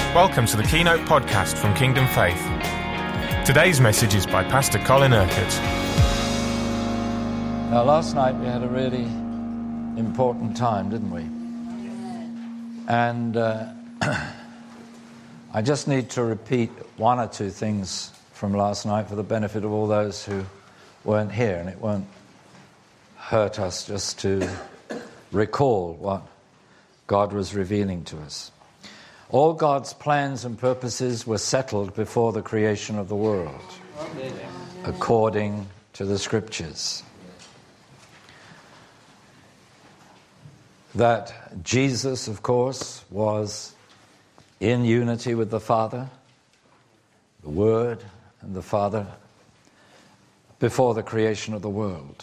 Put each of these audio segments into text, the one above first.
Welcome to the Keynote podcast from Kingdom Faith. Today's message is by Pastor Colin Urquhart. Now, last night we had a really important time, didn't we? And I just need to repeat one or two things from last night for the benefit of all those who weren't here, and it won't hurt us just to recall what God was revealing to us. All God's plans and purposes were settled before the creation of the world, according to the Scriptures. That Jesus, of course, was in unity with the Father, the Word and the Father, before the creation of the world.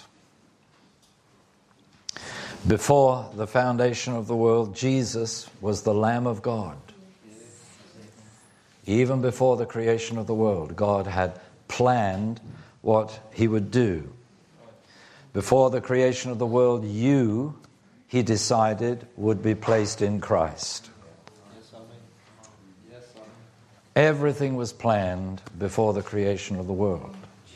Before the foundation of the world, Jesus was the Lamb of God. Even before the creation of the world, God had planned what He would do. Before the creation of the world, He decided, would be placed in Christ. Everything was planned before the creation of the world.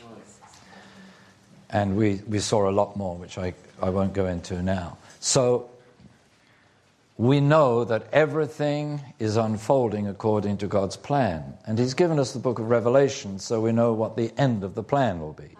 And we saw a lot more, which I won't go into now. So, we know that everything is unfolding according to God's plan. And He's given us the book of Revelation, so we know what the end of the plan will be.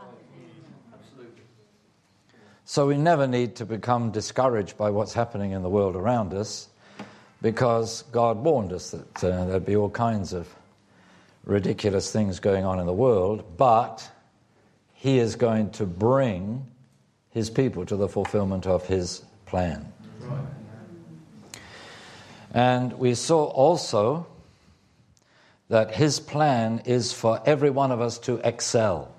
So we never need to become discouraged by what's happening in the world around us, because God warned us that there'd be all kinds of ridiculous things going on in the world, but He is going to bring His people to the fulfillment of His plan. And we saw also that His plan is for every one of us to excel.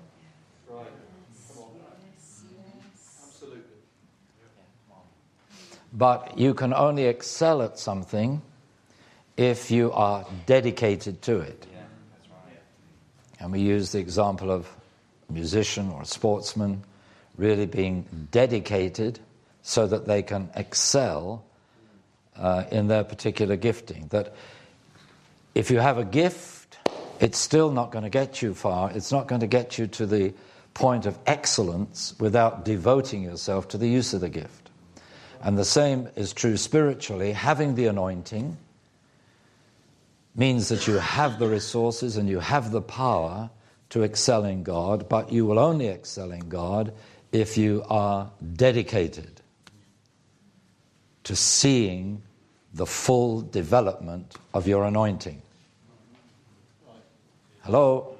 But you can only excel at something if you are dedicated to it. And we use the example of a musician or a sportsman really being dedicated so that they can excel in their particular gifting. That if you have a gift, it's still not going to get you far. It's not going to get you to the point of excellence without devoting yourself to the use of the gift. And the same is true spiritually. Having the anointing means that you have the resources and you have the power to excel in God, but you will only excel in God if you are dedicated to seeing the full development of your anointing. Hello?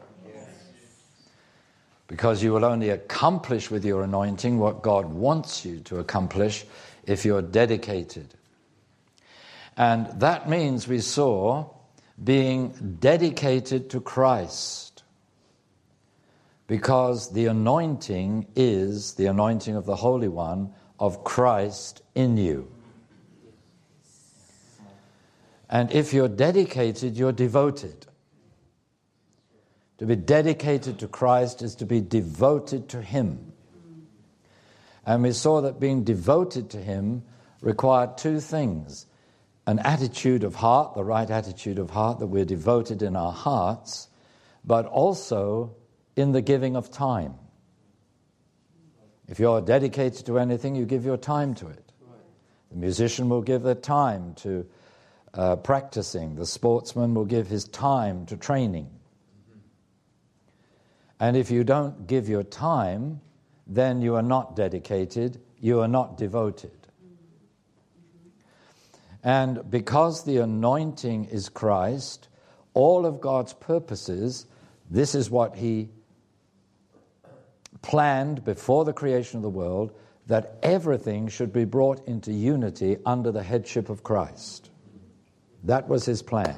Because you will only accomplish with your anointing what God wants you to accomplish if you're dedicated. And that means, we saw, being dedicated to Christ. Because the anointing is the anointing of the Holy One, of Christ in you. And if you're dedicated, you're devoted. To be dedicated to Christ is to be devoted to Him. And we saw that being devoted to Him required two things. An attitude of heart, the right attitude of heart, that we're devoted in our hearts, but also in the giving of time. If you're dedicated to anything, you give your time to it. The musician will give their time to practicing. The sportsman will give his time to training. And if you don't give your time, then you are not dedicated, you are not devoted. And because the anointing is Christ, all of God's purposes, this is what He planned before the creation of the world, that everything should be brought into unity under the headship of Christ. That was His plan.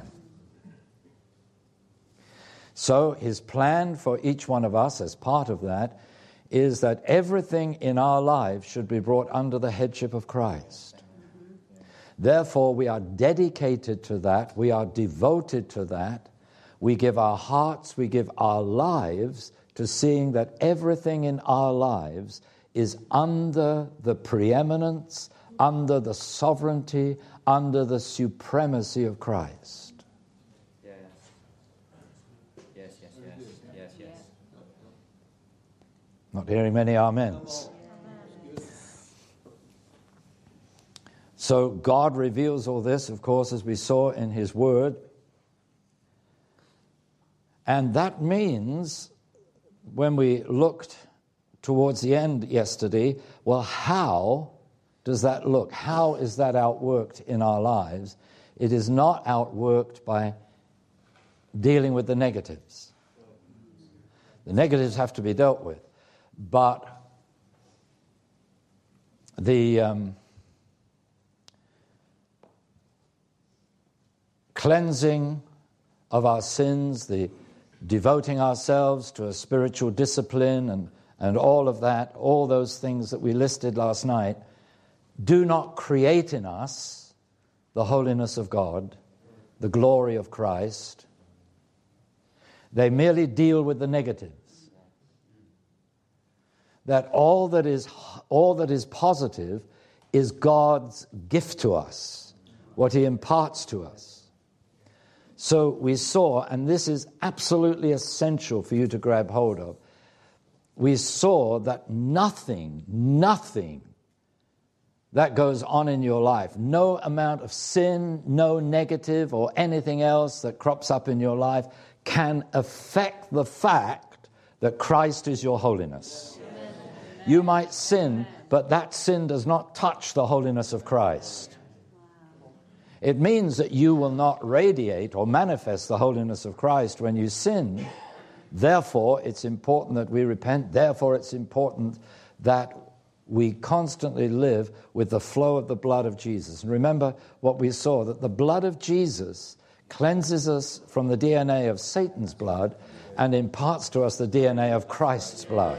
So His plan for each one of us, as part of that, is that everything in our lives should be brought under the headship of Christ. Therefore, we are dedicated to that. We are devoted to that. We give our hearts, we give our lives to seeing that everything in our lives is under the preeminence, under the sovereignty, under the supremacy of Christ. Not hearing many amens. So God reveals all this, of course, as we saw in his word. And that means, when we looked towards the end yesterday, well, how does that look? How is that outworked in our lives? It is not outworked by dealing with the negatives. The negatives have to be dealt with. But the cleansing of our sins, the devoting ourselves to a spiritual discipline and all of that, all those things that we listed last night, do not create in us the holiness of God, the glory of Christ. They merely deal with the negatives. That all that is positive is God's gift to us, what he imparts to us. So we saw, and this is absolutely essential for you to grab hold of, we saw that nothing that goes on in your life, no amount of sin, no negative or anything else that crops up in your life can affect the fact that Christ is your holiness. Amen. You might sin, but that sin does not touch the holiness of Christ. It means that you will not radiate or manifest the holiness of Christ when you sin. Therefore, it's important that we repent. Therefore, it's important that we constantly live with the flow of the blood of Jesus. And remember what we saw, that the blood of Jesus cleanses us from the DNA of Satan's blood and imparts to us the DNA of Christ's blood.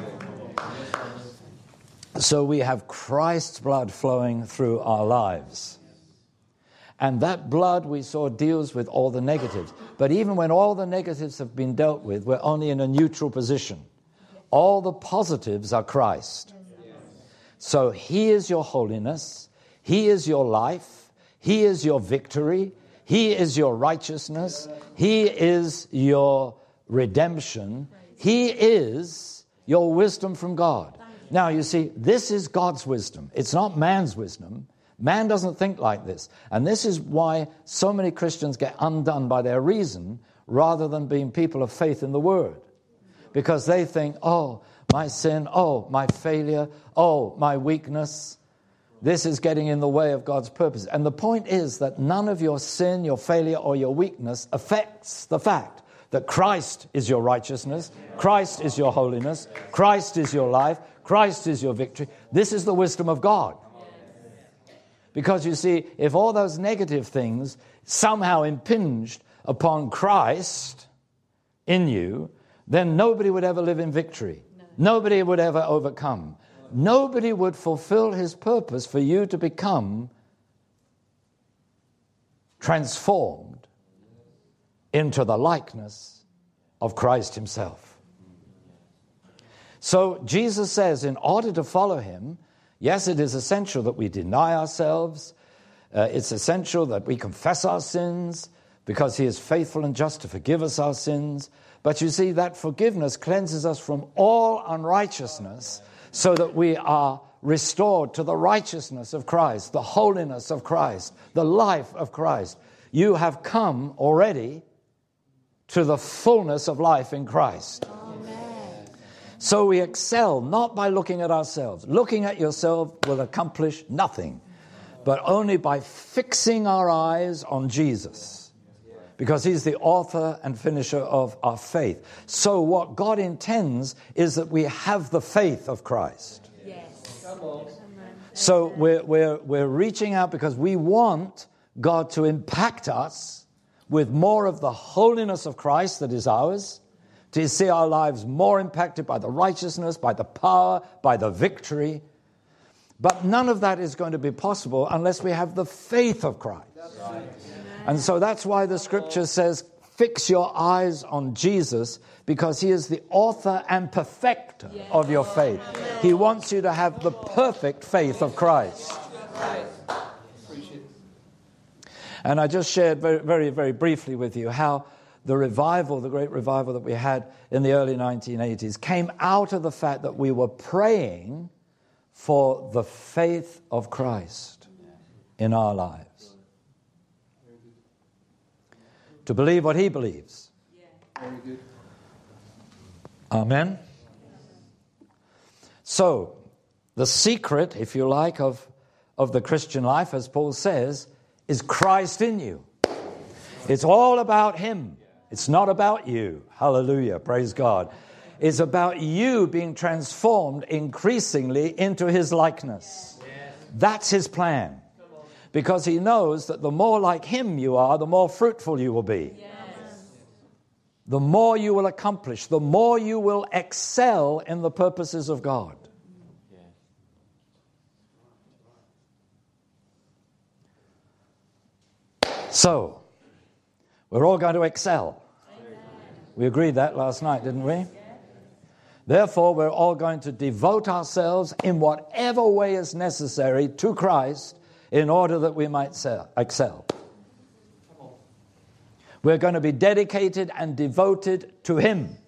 So we have Christ's blood flowing through our lives. And that blood, we saw, deals with all the negatives. But even when all the negatives have been dealt with, we're only in a neutral position. All the positives are Christ. So he is your holiness. He is your life. He is your victory. He is your righteousness. He is your redemption. He is your wisdom from God. Now, you see, this is God's wisdom. It's not man's wisdom. Man doesn't think like this. And this is why so many Christians get undone by their reason rather than being people of faith in the Word. Because they think, oh, my sin, oh, my failure, oh, my weakness. This is getting in the way of God's purpose. And the point is that none of your sin, your failure, or your weakness affects the fact that Christ is your righteousness, Christ is your holiness, Christ is your life, Christ is your victory. This is the wisdom of God. Because you see, if all those negative things somehow impinged upon Christ in you, then nobody would ever live in victory. Nobody would ever overcome. Nobody would fulfill his purpose for you to become transformed into the likeness of Christ himself. So Jesus says, in order to follow him, yes, it is essential that we deny ourselves. It's essential that we confess our sins because he is faithful and just to forgive us our sins. But you see, that forgiveness cleanses us from all unrighteousness so that we are restored to the righteousness of Christ, the holiness of Christ, the life of Christ. You have come already to the fullness of life in Christ. So we excel not by looking at ourselves. Looking at yourself will accomplish nothing, but only by fixing our eyes on Jesus, because he's the author and finisher of our faith. So what God intends is that we have the faith of Christ. Yes. So we're reaching out because we want God to impact us with more of the holiness of Christ that is ours, to see our lives more impacted by the righteousness, by the power, by the victory. But none of that is going to be possible unless we have the faith of Christ. Right. And so that's why the scripture says, fix your eyes on Jesus, because he is the author and perfecter of your faith. He wants you to have the perfect faith of Christ. And I just shared very, very, very briefly with you how the revival, the great revival that we had in the early 1980s, came out of the fact that we were praying for the faith of Christ in our lives. To believe what he believes. Amen? So, the secret, if you like, of the Christian life, as Paul says, is Christ in you. It's all about him. It's not about you. Hallelujah. Praise God. It's about you being transformed increasingly into his likeness. That's his plan. Because he knows that the more like him you are, the more fruitful you will be. The more you will accomplish, the more you will excel in the purposes of God. So, we're all going to excel. We agreed that last night, didn't we? Therefore, we're all going to devote ourselves in whatever way is necessary to Christ in order that we might excel. We're going to be dedicated and devoted to him.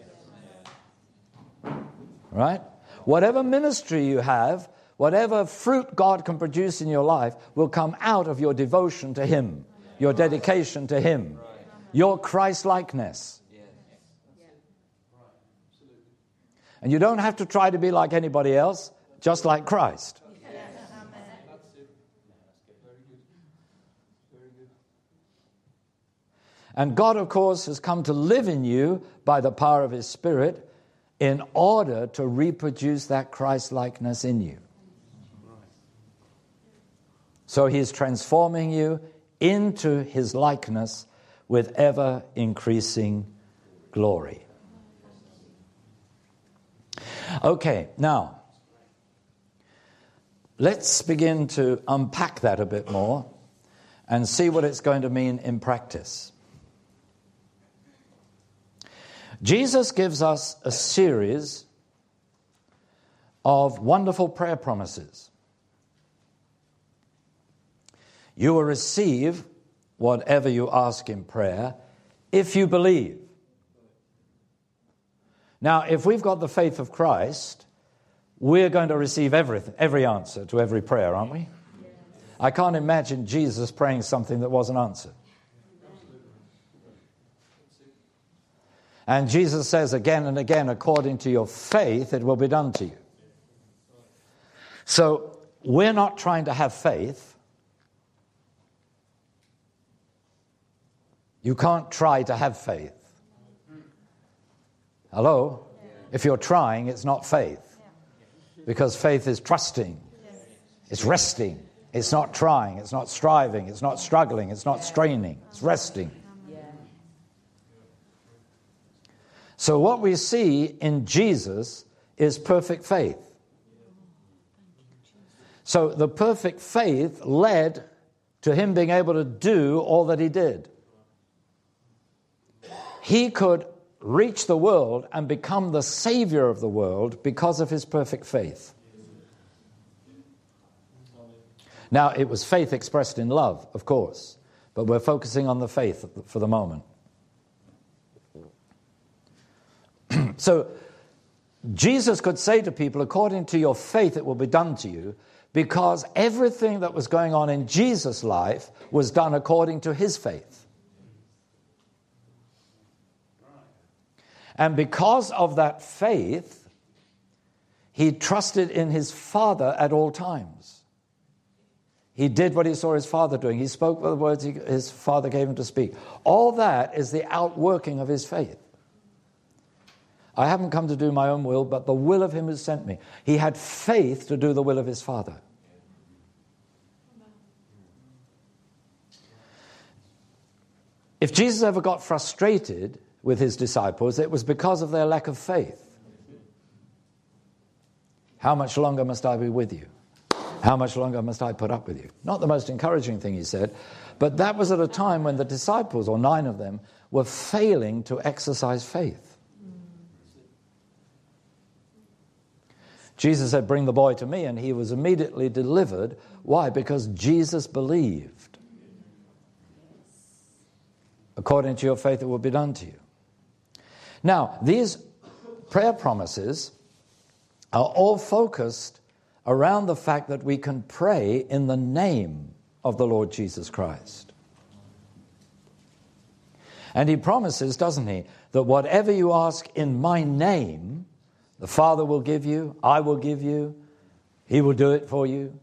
Right? Whatever ministry you have, whatever fruit God can produce in your life will come out of your devotion to him, your dedication to him, your Christ-likeness. And you don't have to try to be like anybody else, just like Christ. And God, of course, has come to live in you by the power of his Spirit in order to reproduce that Christ-likeness in you. So he's transforming you into his likeness with ever-increasing glory. Okay, now, let's begin to unpack that a bit more and see what it's going to mean in practice. Jesus gives us a series of wonderful prayer promises. You will receive whatever you ask in prayer if you believe. Now, if we've got the faith of Christ, we're going to receive every answer to every prayer, aren't we? I can't imagine Jesus praying something that wasn't answered. And Jesus says again and again, according to your faith, it will be done to you. So we're not trying to have faith. You can't try to have faith. Hello? If you're trying, it's not faith. Because faith is trusting. It's resting. It's not trying. It's not striving. It's not struggling. It's not straining. It's resting. So what we see in Jesus is perfect faith. So the perfect faith led to him being able to do all that he did. He could reach the world and become the Savior of the world because of his perfect faith. Now, it was faith expressed in love, of course, but we're focusing on the faith for the moment. So, Jesus could say to people, according to your faith it will be done to you, because everything that was going on in Jesus' life was done according to his faith. And because of that faith, he trusted in his Father at all times. He did what he saw his Father doing. He spoke the words his Father gave him to speak. All that is the outworking of his faith. I haven't come to do my own will, but the will of him who sent me. He had faith to do the will of his Father. If Jesus ever got frustrated with his disciples, it was because of their lack of faith. How much longer must I be with you? How much longer must I put up with you? Not the most encouraging thing he said, but that was at a time when the disciples, or 9 of them, were failing to exercise faith. Jesus said, bring the boy to me, and he was immediately delivered. Why? Because Jesus believed. According to your faith, it will be done to you. Now, these prayer promises are all focused around the fact that we can pray in the name of the Lord Jesus Christ. And he promises, doesn't he, that whatever you ask in my name, the Father will give you, I will give you, he will do it for you.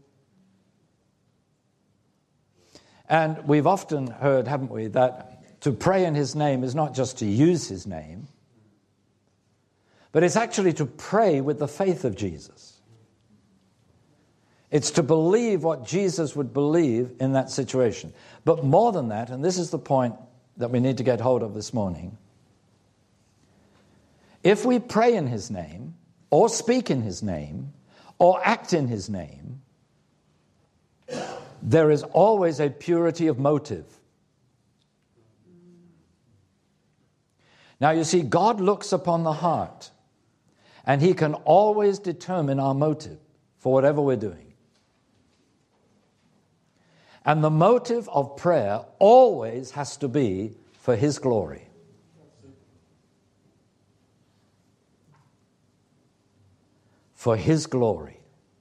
And we've often heard, haven't we, that to pray in his name is not just to use his name, but it's actually to pray with the faith of Jesus. It's to believe what Jesus would believe in that situation. But more than that, and this is the point that we need to get hold of this morning, if we pray in his name, or speak in his name, or act in his name, there is always a purity of motive. Now you see, God looks upon the heart, and he can always determine our motive for whatever we're doing. And the motive of prayer always has to be for his glory. For his glory.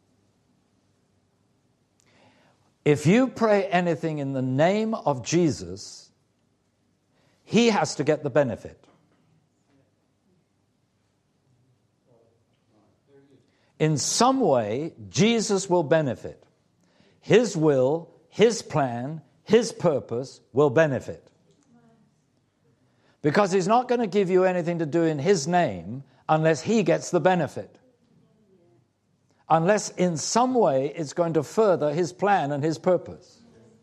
If you pray anything in the name of Jesus, he has to get the benefit. In some way, Jesus will benefit. His will, his plan, his purpose will benefit. Because he's not going to give you anything to do in his name unless he gets the benefit. Unless in some way it's going to further his plan and his purpose.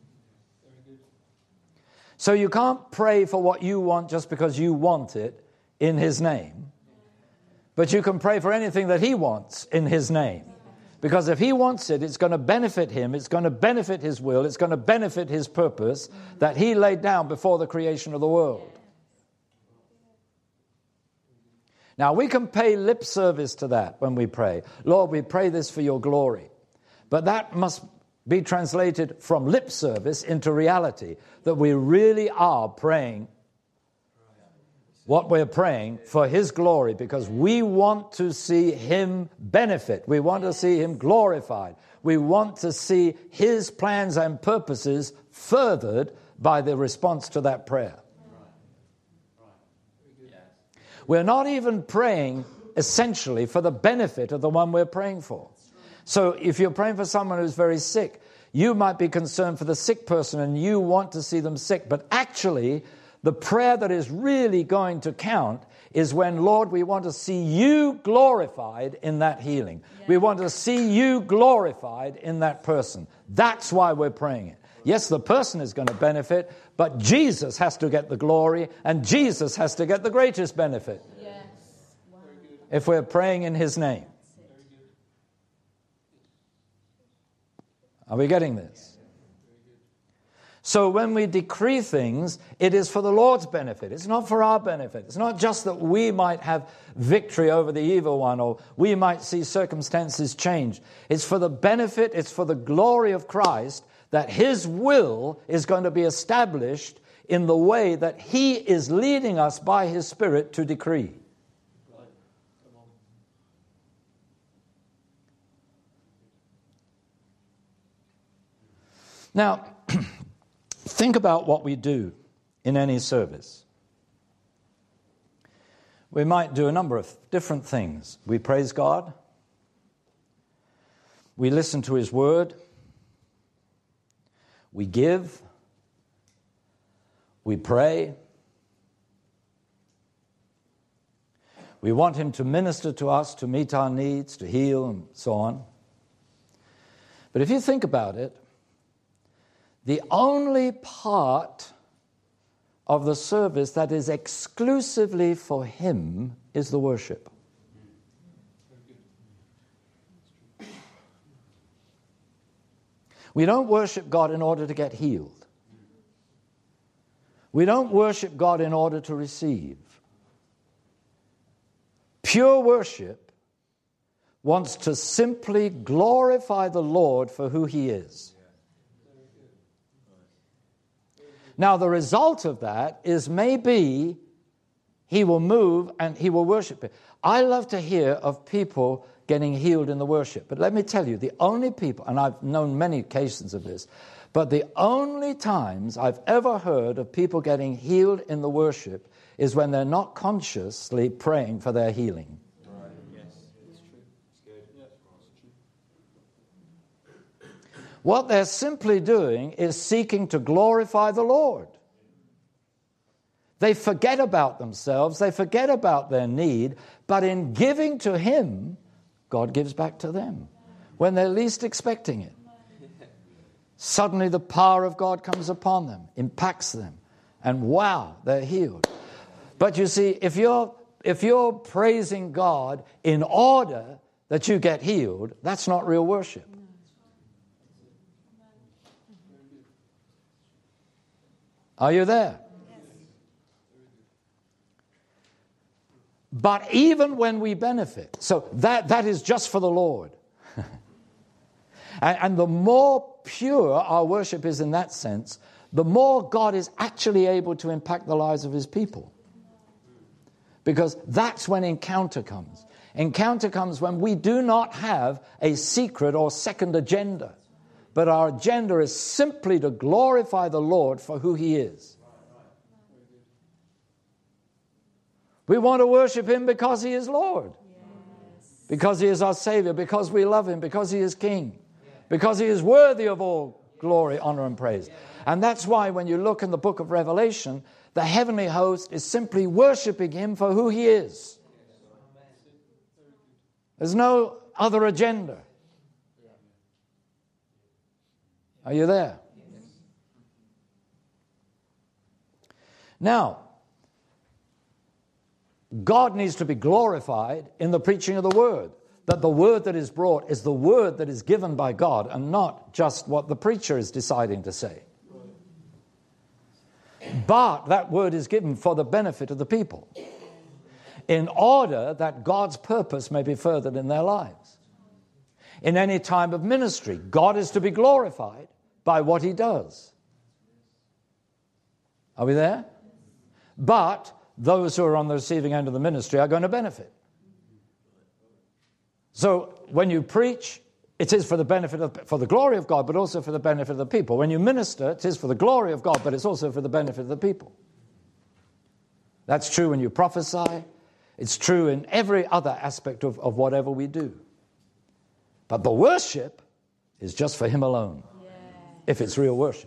So you can't pray for what you want just because you want it in his name. But you can pray for anything that he wants in his name. Because if he wants it, it's going to benefit him, it's going to benefit his will, it's going to benefit his purpose that he laid down before the creation of the world. Now, we can pay lip service to that when we pray. Lord, we pray this for your glory. But that must be translated from lip service into reality, that we really are praying what we're praying for his glory, because we want to see him benefit. We want to see him glorified. We want to see his plans and purposes furthered by the response to that prayer. We're not even praying essentially for the benefit of the one we're praying for. So if you're praying for someone who's very sick, you might be concerned for the sick person and you want to see them sick. But actually, the prayer that is really going to count is when, Lord, we want to see you glorified in that healing. Yeah. We want to see you glorified in that person. That's why we're praying it. Yes, the person is going to benefit, but Jesus has to get the glory, and Jesus has to get the greatest benefit. Yes. Wow. If we're praying in his name. Are we getting this? So when we decree things, it is for the Lord's benefit. It's not for our benefit. It's not just that we might have victory over the evil one, or we might see circumstances change. It's for the benefit, it's for the glory of Christ, that his will is going to be established in the way that he is leading us by his Spirit to decree. Now, think about what we do in any service. We might do a number of different things. We praise God. We listen to his word. We give. We pray. We want him to minister to us, to meet our needs, to heal, and so on. But if you think about it, the only part of the service that is exclusively for him is the worship. We don't worship God in order to get healed. We don't worship God in order to receive. Pure worship wants to simply glorify the Lord for who he is. Now, the result of that is maybe he will move and he will worship it. I love to hear of people getting healed in the worship. But let me tell you, the only people, and I've known many cases of this, but the only times I've ever heard of people getting healed in the worship is when they're not consciously praying for their healing. Right. Yes, it's true. It's good. Yes, it's true. What they're simply doing is seeking to glorify the Lord. They forget about themselves, they forget about their need, but in giving to Him, God gives back to them when they're least expecting it. Suddenly the power of God comes upon them, impacts them, and wow, they're healed. But you see, if you're praising God in order that you get healed, that's not real worship. Are you there? But even when we benefit, so that is just for the Lord. and the more pure our worship is in that sense, the more God is actually able to impact the lives of His people. Because that's when encounter comes. Encounter comes when we do not have a secret or second agenda, but our agenda is simply to glorify the Lord for who He is. We want to worship Him because He is Lord. Yes. Because He is our Savior, because we love Him, because He is King, because He is worthy of all glory, honor, and praise. And that's why when you look in the book of Revelation, the heavenly host is simply worshiping Him for who He is. There's no other agenda. Are you there? Now, God needs to be glorified in the preaching of the Word. That the Word that is brought is the Word that is given by God and not just what the preacher is deciding to say. But that Word is given for the benefit of the people, in order that God's purpose may be furthered in their lives. In any time of ministry, God is to be glorified by what He does. Are we there? But those who are on the receiving end of the ministry are going to benefit. So when you preach, it is for the benefit for the glory of God, but also for the benefit of the people. When you minister, it is for the glory of God, but it's also for the benefit of the people. That's true when you prophesy. It's true in every other aspect of whatever we do. But the worship is just for Him alone, if it's real worship.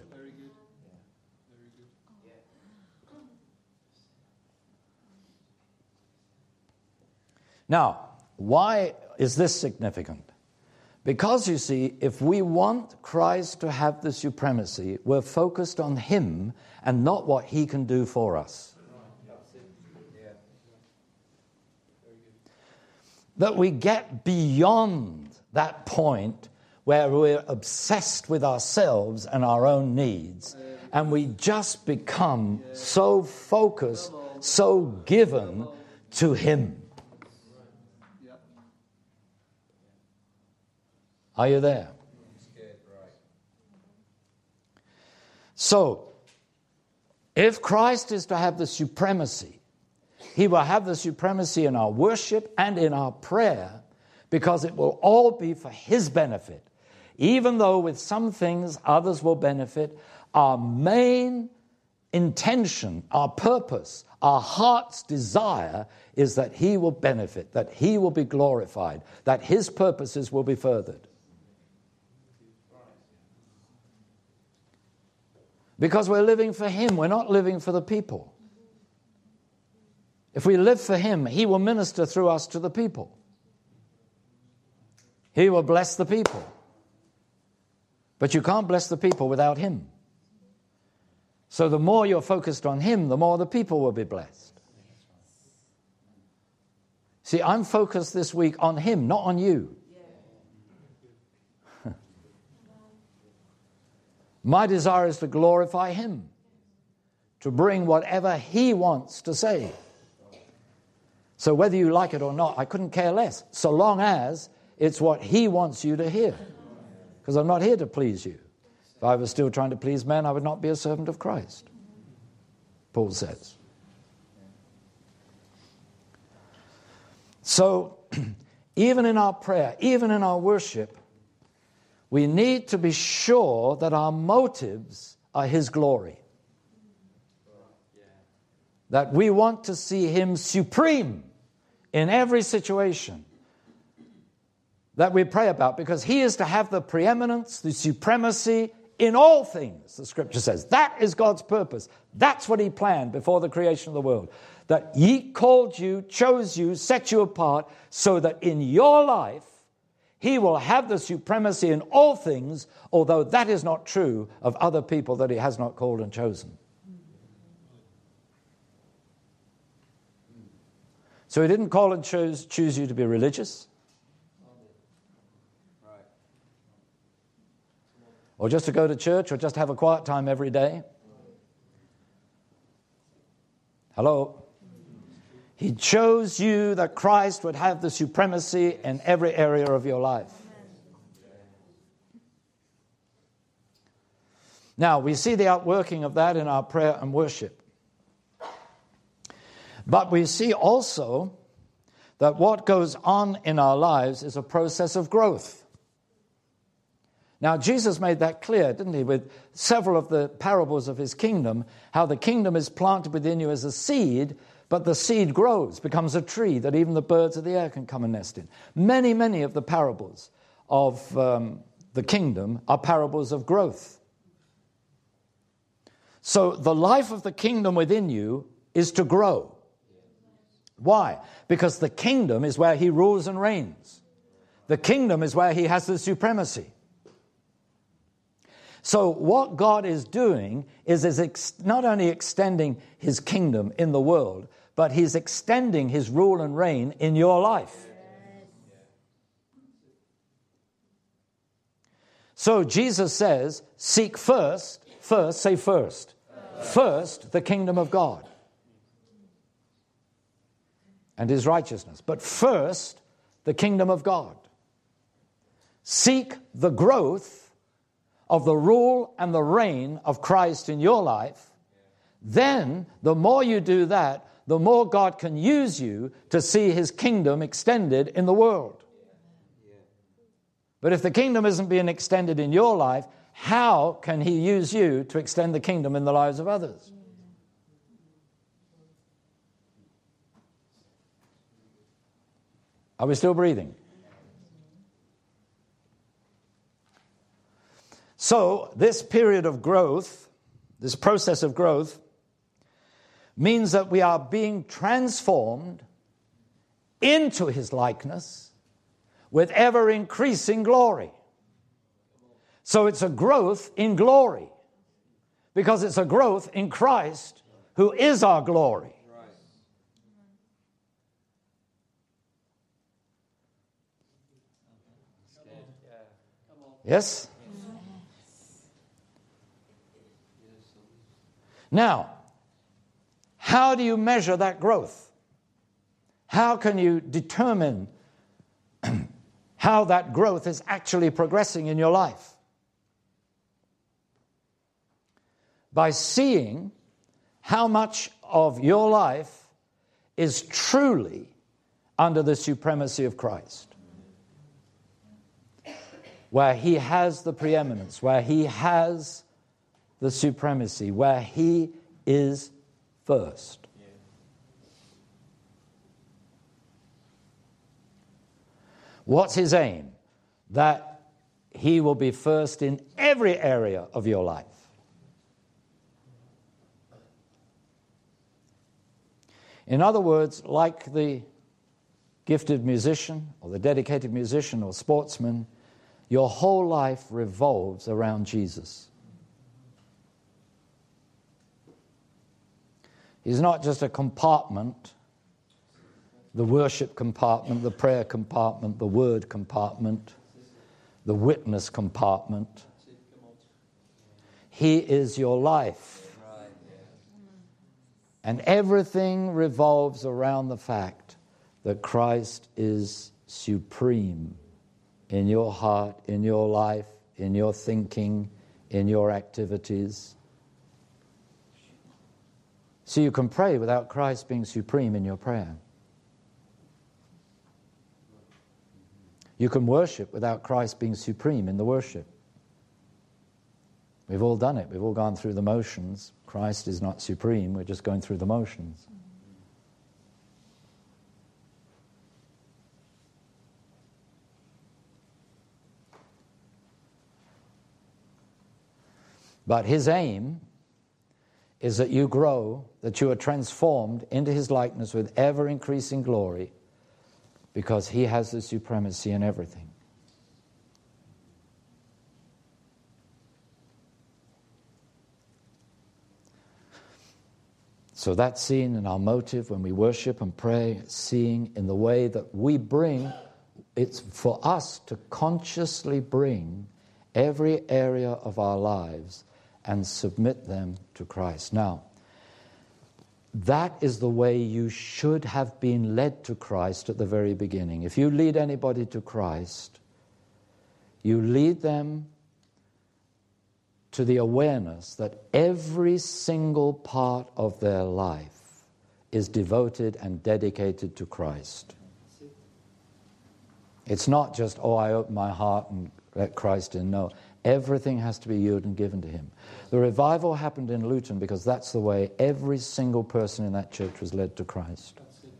Now, why is this significant? Because, you see, if we want Christ to have the supremacy, we're focused on Him and not what He can do for us. That we get beyond that point where we're obsessed with ourselves and our own needs, and we just become so focused, so given to Him. Are you there? So, if Christ is to have the supremacy, He will have the supremacy in our worship and in our prayer, because it will all be for His benefit. Even though with some things others will benefit, our main intention, our purpose, our heart's desire is that He will benefit, that He will be glorified, that His purposes will be furthered. Because we're living for Him, we're not living for the people. If we live for Him, He will minister through us to the people. He will bless the people. But you can't bless the people without Him. So the more you're focused on Him, the more the people will be blessed. See, I'm focused this week on Him, not on you. My desire is to glorify Him, to bring whatever He wants to say. So whether you like it or not, I couldn't care less, so long as it's what He wants you to hear. Because I'm not here to please you. If I was still trying to please men, I would not be a servant of Christ. Paul says. So, even in our prayer, even in our worship, we need to be sure that our motives are His glory. That we want to see Him supreme in every situation that we pray about, because He is to have the preeminence, the supremacy in all things, the Scripture says. That is God's purpose. That's what He planned before the creation of the world. That He called you, chose you, set you apart, so that in your life He will have the supremacy in all things, although that is not true of other people that He has not called and chosen. So He didn't call and choose you to be religious, or just to go to church, or just have a quiet time every day. Hello? He chose you that Christ would have the supremacy in every area of your life. Now, we see the outworking of that in our prayer and worship. But we see also that what goes on in our lives is a process of growth. Now, Jesus made that clear, didn't He, with several of the parables of His kingdom, how the kingdom is planted within you as a seed, but the seed grows, becomes a tree that even the birds of the air can come and nest in. Many, many of the parables of the kingdom are parables of growth. So the life of the kingdom within you is to grow. Why? Because the kingdom is where He rules and reigns. The kingdom is where He has the supremacy. So what God is doing is not only extending His kingdom in the world, but He's extending His rule and reign in your life. So Jesus says, seek first, say first, the kingdom of God and His righteousness. But first, the kingdom of God. Seek the growth of the rule and the reign of Christ in your life. Then, the more you do that, the more God can use you to see His kingdom extended in the world. But if the kingdom isn't being extended in your life, how can He use you to extend the kingdom in the lives of others? Are we still breathing? So, this period of growth, this process of growth, means that we are being transformed into His likeness with ever-increasing glory. So it's a growth in glory, because it's a growth in Christ, who is our glory. Yes? Now, how do you measure that growth? How can you determine how that growth is actually progressing in your life? By seeing how much of your life is truly under the supremacy of Christ, where He has the preeminence, where He has the supremacy, where He is first. What's His aim? That He will be first in every area of your life. In other words, like the gifted musician or the dedicated musician or sportsman, your whole life revolves around Jesus. He's not just a compartment, the worship compartment, the prayer compartment, the word compartment, the witness compartment. He is your life. And everything revolves around the fact that Christ is supreme in your heart, in your life, in your thinking, in your activities. So you can pray without Christ being supreme in your prayer. You can worship without Christ being supreme in the worship. We've all done it. We've all gone through the motions. Christ is not supreme. We're just going through the motions. But his aim is that you grow, that you are transformed into his likeness with ever-increasing glory, because he has the supremacy in everything. So that's seen in our motive when we worship and pray, seeing in the way that we bring, it's for us to consciously bring every area of our lives and submit them to Christ. Now, that is the way you should have been led to Christ at the very beginning. If you lead anybody to Christ, you lead them to the awareness that every single part of their life is devoted and dedicated to Christ. It's not just, I open my heart and let Christ in. No, everything has to be yielded and given to him. The revival happened in Luton because that's the way every single person in that church was led to Christ.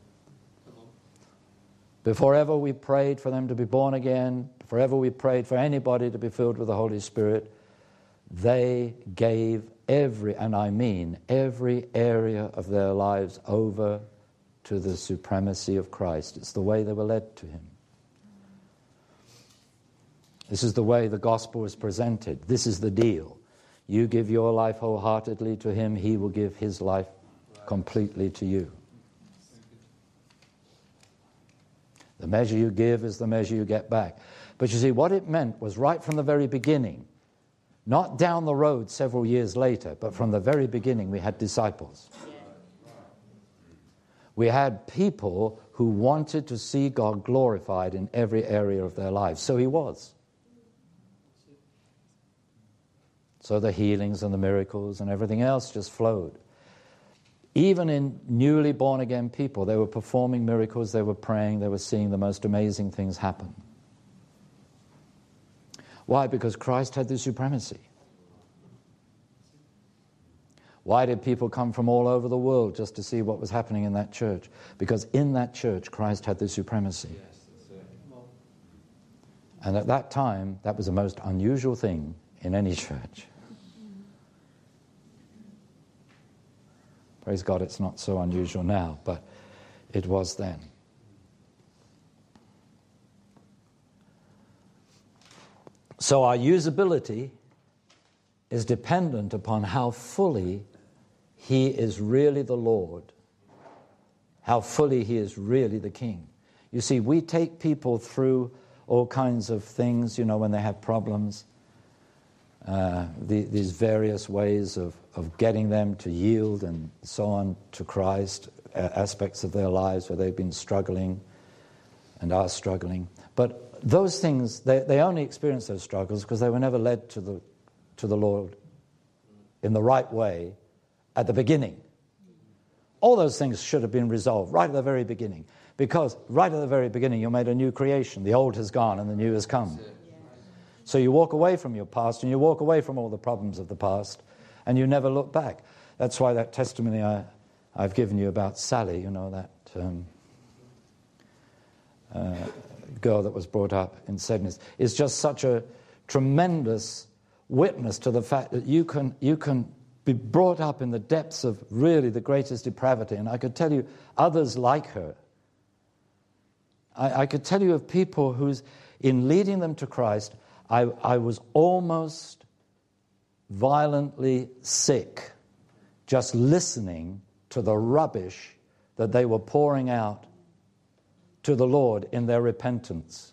Before ever we prayed for them to be born again, before ever we prayed for anybody to be filled with the Holy Spirit, they gave every, and I mean every area of their lives over to the supremacy of Christ. It's the way they were led to him. This is the way the gospel is presented. This is the deal. You give your life wholeheartedly to him, he will give his life completely to you. The measure you give is the measure you get back. But you see, what it meant was right from the very beginning, not down the road several years later, but from the very beginning we had disciples. We had people who wanted to see God glorified in every area of their lives. So he was. So the healings and the miracles and everything else just flowed. Even in newly born again people, they were performing miracles, they were praying, they were seeing the most amazing things happen. Why? Because Christ had the supremacy. Why did people come from all over the world just to see what was happening in that church? Because in that church, Christ had the supremacy. And at that time, that was the most unusual thing in any church. Praise God, it's not so unusual now, but it was then. So our usability is dependent upon how fully he is really the Lord, how fully he is really the King. You see, we take people through all kinds of things, when they have problems, these various ways of getting them to yield and so on to Christ, aspects of their lives where they've been struggling and are struggling. But those things, they only experience those struggles because they were never led to the Lord in the right way at the beginning. All those things should have been resolved right at the very beginning, because right at the very beginning you're made a new creation. The old has gone and the new has come. So you walk away from your past and you walk away from all the problems of the past and you never look back. That's why that testimony I've given you about Sally, that girl that was brought up in Sedness, is just such a tremendous witness to the fact that you can be brought up in the depths of really the greatest depravity. And I could tell you others like her. I could tell you of people who's, in leading them to Christ, I was almost violently sick just listening to the rubbish that they were pouring out to the Lord in their repentance,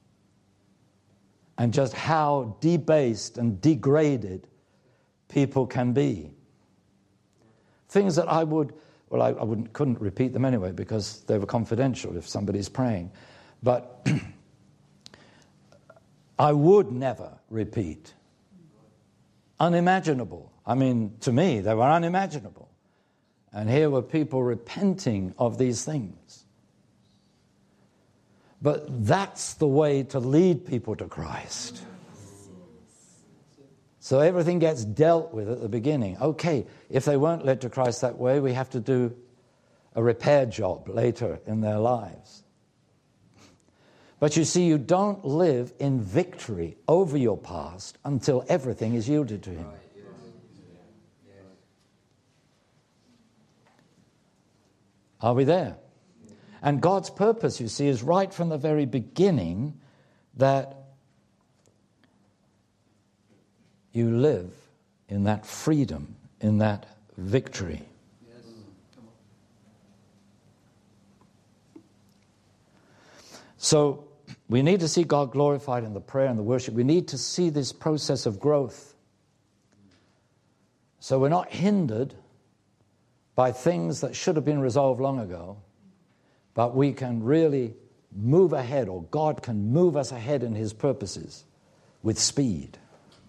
and just how debased and degraded people can be. Things that I couldn't repeat them anyway because they were confidential if somebody's praying, but I would never repeat. Unimaginable. I mean, to me, they were unimaginable. And here were people repenting of these things. But that's the way to lead people to Christ. So everything gets dealt with at the beginning. Okay, if they weren't led to Christ that way, we have to do a repair job later in their lives. But you see, you don't live in victory over your past until everything is yielded to Him. Are we there? And God's purpose, you see, is right from the very beginning that you live in that freedom, in that victory. Yes. Come on. So we need to see God glorified in the prayer and the worship. We need to see this process of growth. So we're not hindered by things that should have been resolved long ago, but we can really move ahead, or God can move us ahead in His purposes with speed.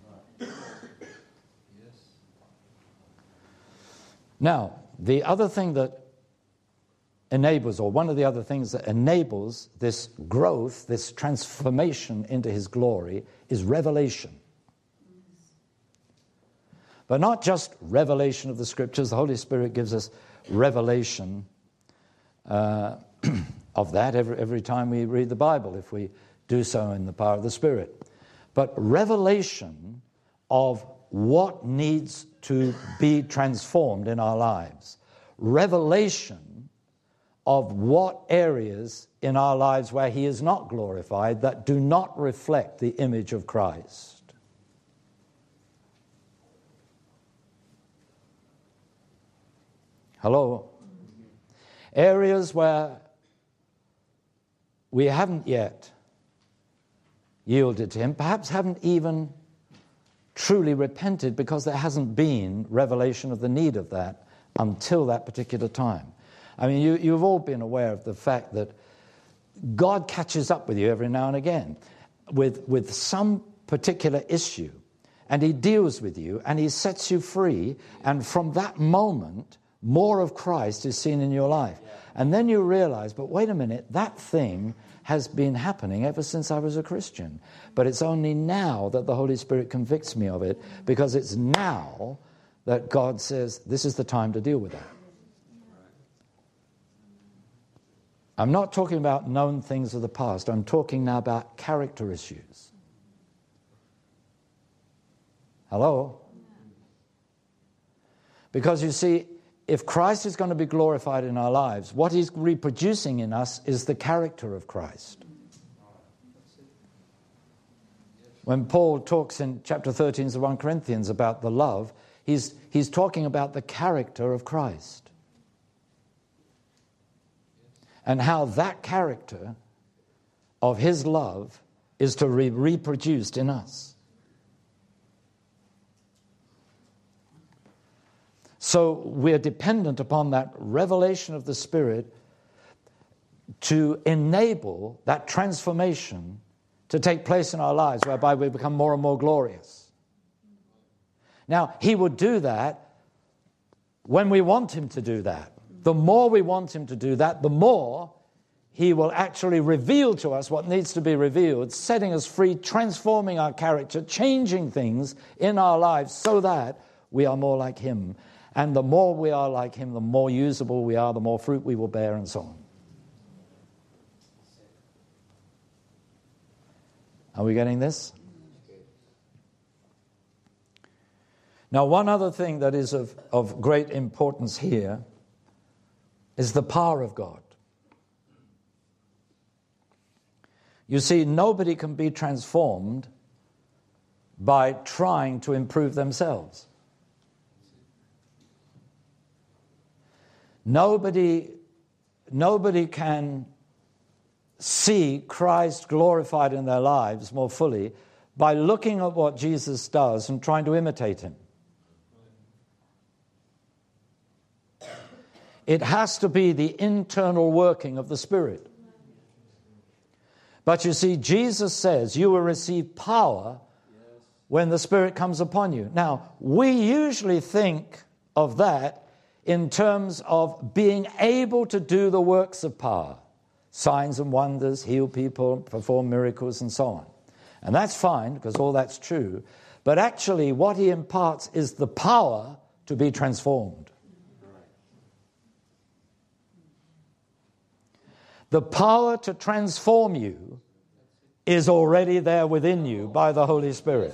Now, the other thing that enables, or one of the other things that enables this growth, this transformation into His glory, is revelation. But not just revelation of the Scriptures. The Holy Spirit gives us revelation of that every time we read the Bible, if we do so in the power of the Spirit. But revelation of what needs to be transformed in our lives. Revelation of what areas in our lives where He is not glorified, that do not reflect the image of Christ. Hello? Areas where we haven't yet yielded to Him, perhaps haven't even truly repented because there hasn't been revelation of the need of that until that particular time. I mean, you've all been aware of the fact that God catches up with you every now and again with some particular issue, and He deals with you and He sets you free, and from that moment more of Christ is seen in your life. And then you realize, but wait a minute, that thing has been happening ever since I was a Christian. But it's only now that the Holy Spirit convicts me of it, because it's now that God says, this is the time to deal with that. I'm not talking about known things of the past. I'm talking now about character issues. Hello? Because you see, if Christ is going to be glorified in our lives, what He's reproducing in us is the character of Christ. When Paul talks in chapter 13 of 1 Corinthians about the love, he's talking about the character of Christ. And how that character of His love is to be reproduced in us. So we're dependent upon that revelation of the Spirit to enable that transformation to take place in our lives, whereby we become more and more glorious. Now, He will do that when we want Him to do that. The more we want Him to do that, the more He will actually reveal to us what needs to be revealed, setting us free, transforming our character, changing things in our lives so that we are more like Him. And the more we are like Him, the more usable we are, the more fruit we will bear, and so on. Are we getting this? Now, one other thing that is of great importance here is the power of God. You see, nobody can be transformed by trying to improve themselves. Nobody can see Christ glorified in their lives more fully by looking at what Jesus does and trying to imitate Him. It has to be the internal working of the Spirit. But you see, Jesus says you will receive power when the Spirit comes upon you. Now, we usually think of that in terms of being able to do the works of power, signs and wonders, heal people, perform miracles, and so on. And that's fine, because all that's true. But actually, what he imparts is the power to be transformed. The power to transform you is already there within you by the Holy Spirit.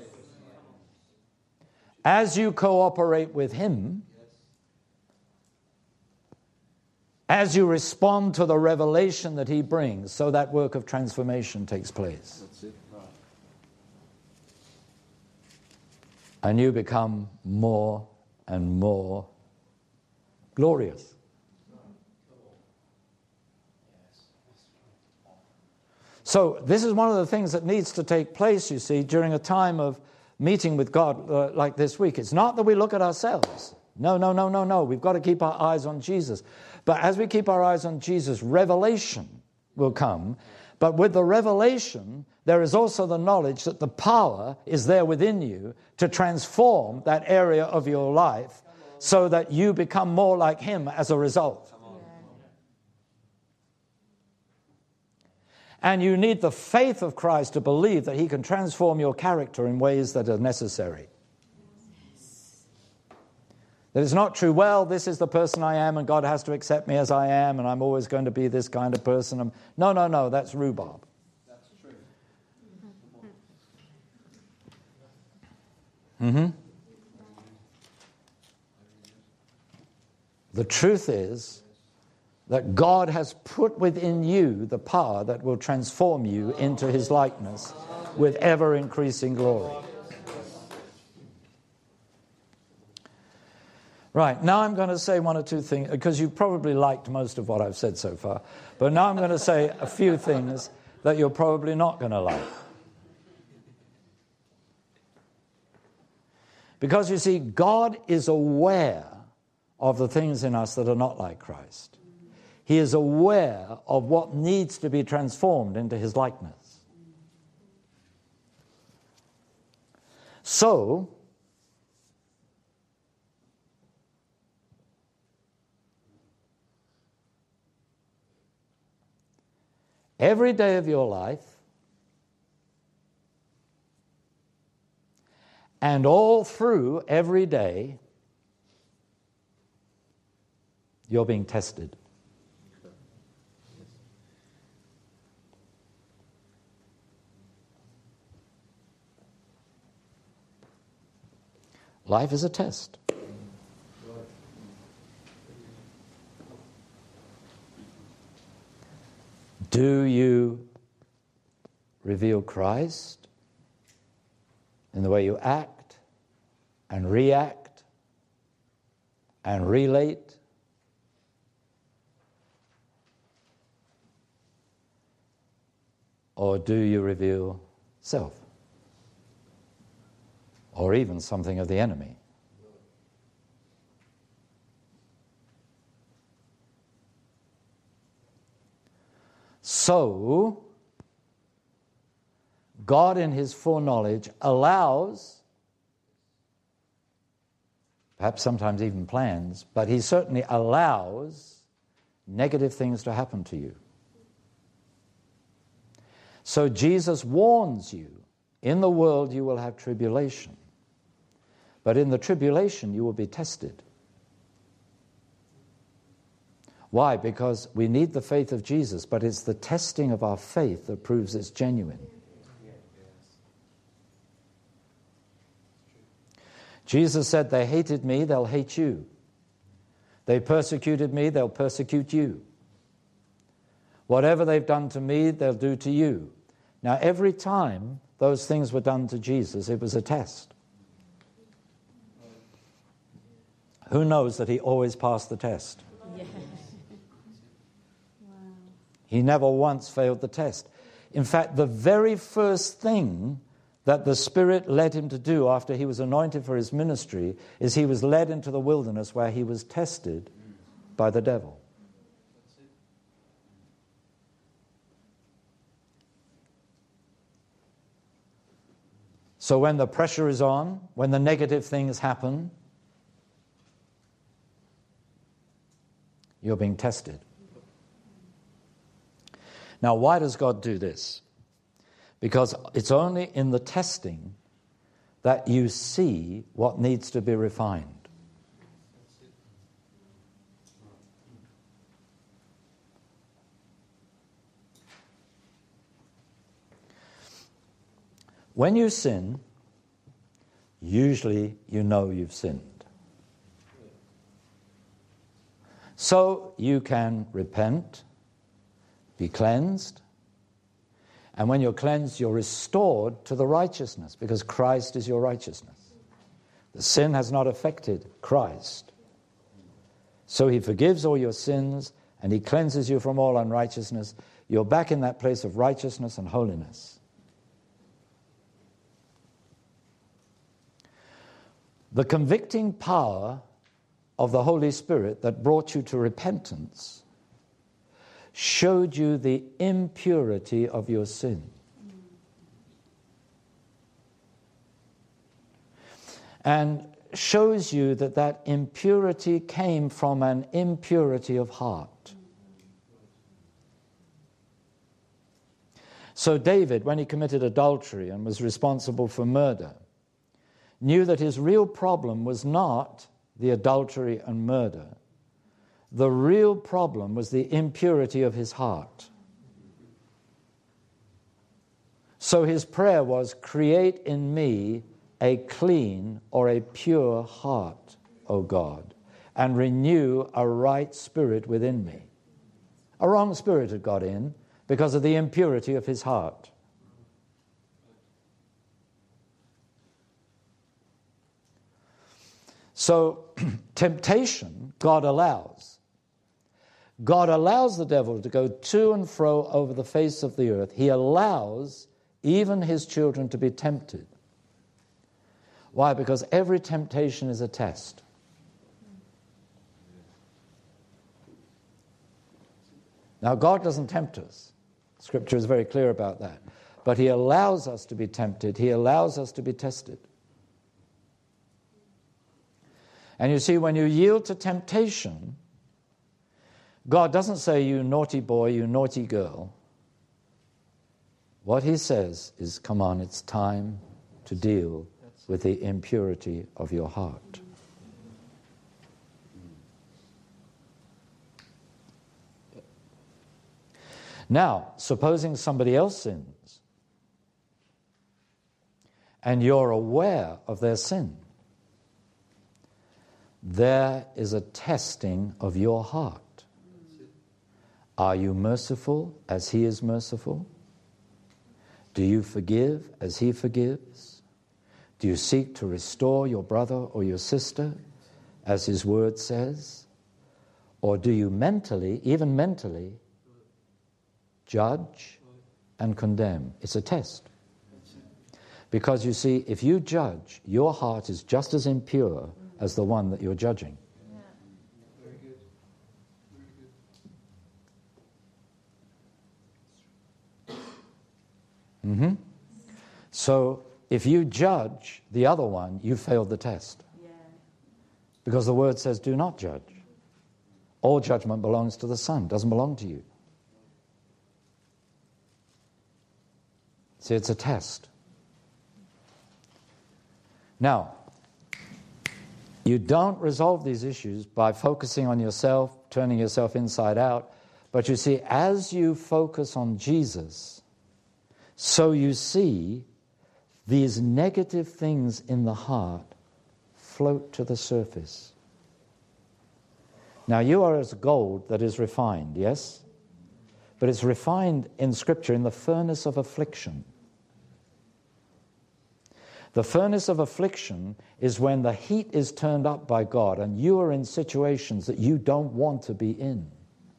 As you cooperate with him, as you respond to the revelation that he brings, so that work of transformation takes place. That's it. Right. And you become more and more glorious. So this is one of the things that needs to take place, you see, during a time of meeting with God like this week. It's not that we look at ourselves. No. We've got to keep our eyes on Jesus. But as we keep our eyes on Jesus, revelation will come. But with the revelation, there is also the knowledge that the power is there within you to transform that area of your life so that you become more like him as a result. And you need the faith of Christ to believe that he can transform your character in ways that are necessary. That it's not true, well, this is the person I am and God has to accept me as I am and I'm always going to be this kind of person. No, that's rhubarb. That's true. The truth is that God has put within you the power that will transform you into his likeness with ever-increasing glory. Right, now I'm going to say one or two things, because you've probably liked most of what I've said so far, but now I'm going to say a few things that you're probably not going to like. Because you see, God is aware of the things in us that are not like Christ. He is aware of what needs to be transformed into his likeness. So, every day of your life and all through every day, you're being tested. Life is a test. Do you reveal Christ in the way you act and react and relate? Or do you reveal self? Or even something of the enemy? So, God in his foreknowledge allows, perhaps sometimes even plans, but he certainly allows negative things to happen to you. So Jesus warns you, in the world you will have tribulation, but in the tribulation you will be tested. Why? Because we need the faith of Jesus, but it's the testing of our faith that proves it's genuine. Jesus said, they hated me, they'll hate you. They persecuted me, they'll persecute you. Whatever they've done to me, they'll do to you. Now, every time those things were done to Jesus, it was a test. Who knows that he always passed the test? Yeah. Wow. He never once failed the test. In fact, the very first thing that the Spirit led him to do after he was anointed for his ministry is he was led into the wilderness where he was tested by the devil. So when the pressure is on, when the negative things happen, You're being tested. Now, why does God do this? Because it's only in the testing that you see what needs to be refined. When you sin, usually you know you've sinned. So you can repent, be cleansed, and when you're cleansed, you're restored to the righteousness, because Christ is your righteousness. The sin has not affected Christ. So he forgives all your sins, and he cleanses you from all unrighteousness. You're back in that place of righteousness and holiness. The convicting power of the Holy Spirit that brought you to repentance showed you the impurity of your sin. And shows you that that impurity came from an impurity of heart. So David, when he committed adultery and was responsible for murder, knew that his real problem was not the adultery and murder. The real problem was the impurity of his heart. So his prayer was, create in me a clean or a pure heart, O God, and renew a right spirit within me. A wrong spirit had got in because of the impurity of his heart. So, temptation, God allows. God allows the devil to go to and fro over the face of the earth. He allows even his children to be tempted. Why? Because every temptation is a test. Now, God doesn't tempt us. Scripture is very clear about that. But he allows us to be tempted. He allows us to be tested. And you see, when you yield to temptation, God doesn't say, you naughty boy, you naughty girl. What he says is, come on, it's time to deal with the impurity of your heart. Now, supposing somebody else sins, and you're aware of their sin, there is a testing of your heart. Are you merciful as he is merciful? Do you forgive as he forgives? Do you seek to restore your brother or your sister as his word says? Or do you mentally, even mentally, judge and condemn? It's a test. Because you see, if you judge, your heart is just as impure as the one that you're judging. Yeah. Very good. Very good. So if you judge the other one, you failed the test. Yeah. Because the word says, do not judge. All judgment belongs to the Son, doesn't belong to you. See, it's a test. Now, you don't resolve these issues by focusing on yourself, turning yourself inside out. But you see, as you focus on Jesus, so you see these negative things in the heart float to the surface. Now, you are as gold that is refined, yes? But it's refined in Scripture in the furnace of affliction. The furnace of affliction is when the heat is turned up by God and you are in situations that you don't want to be in.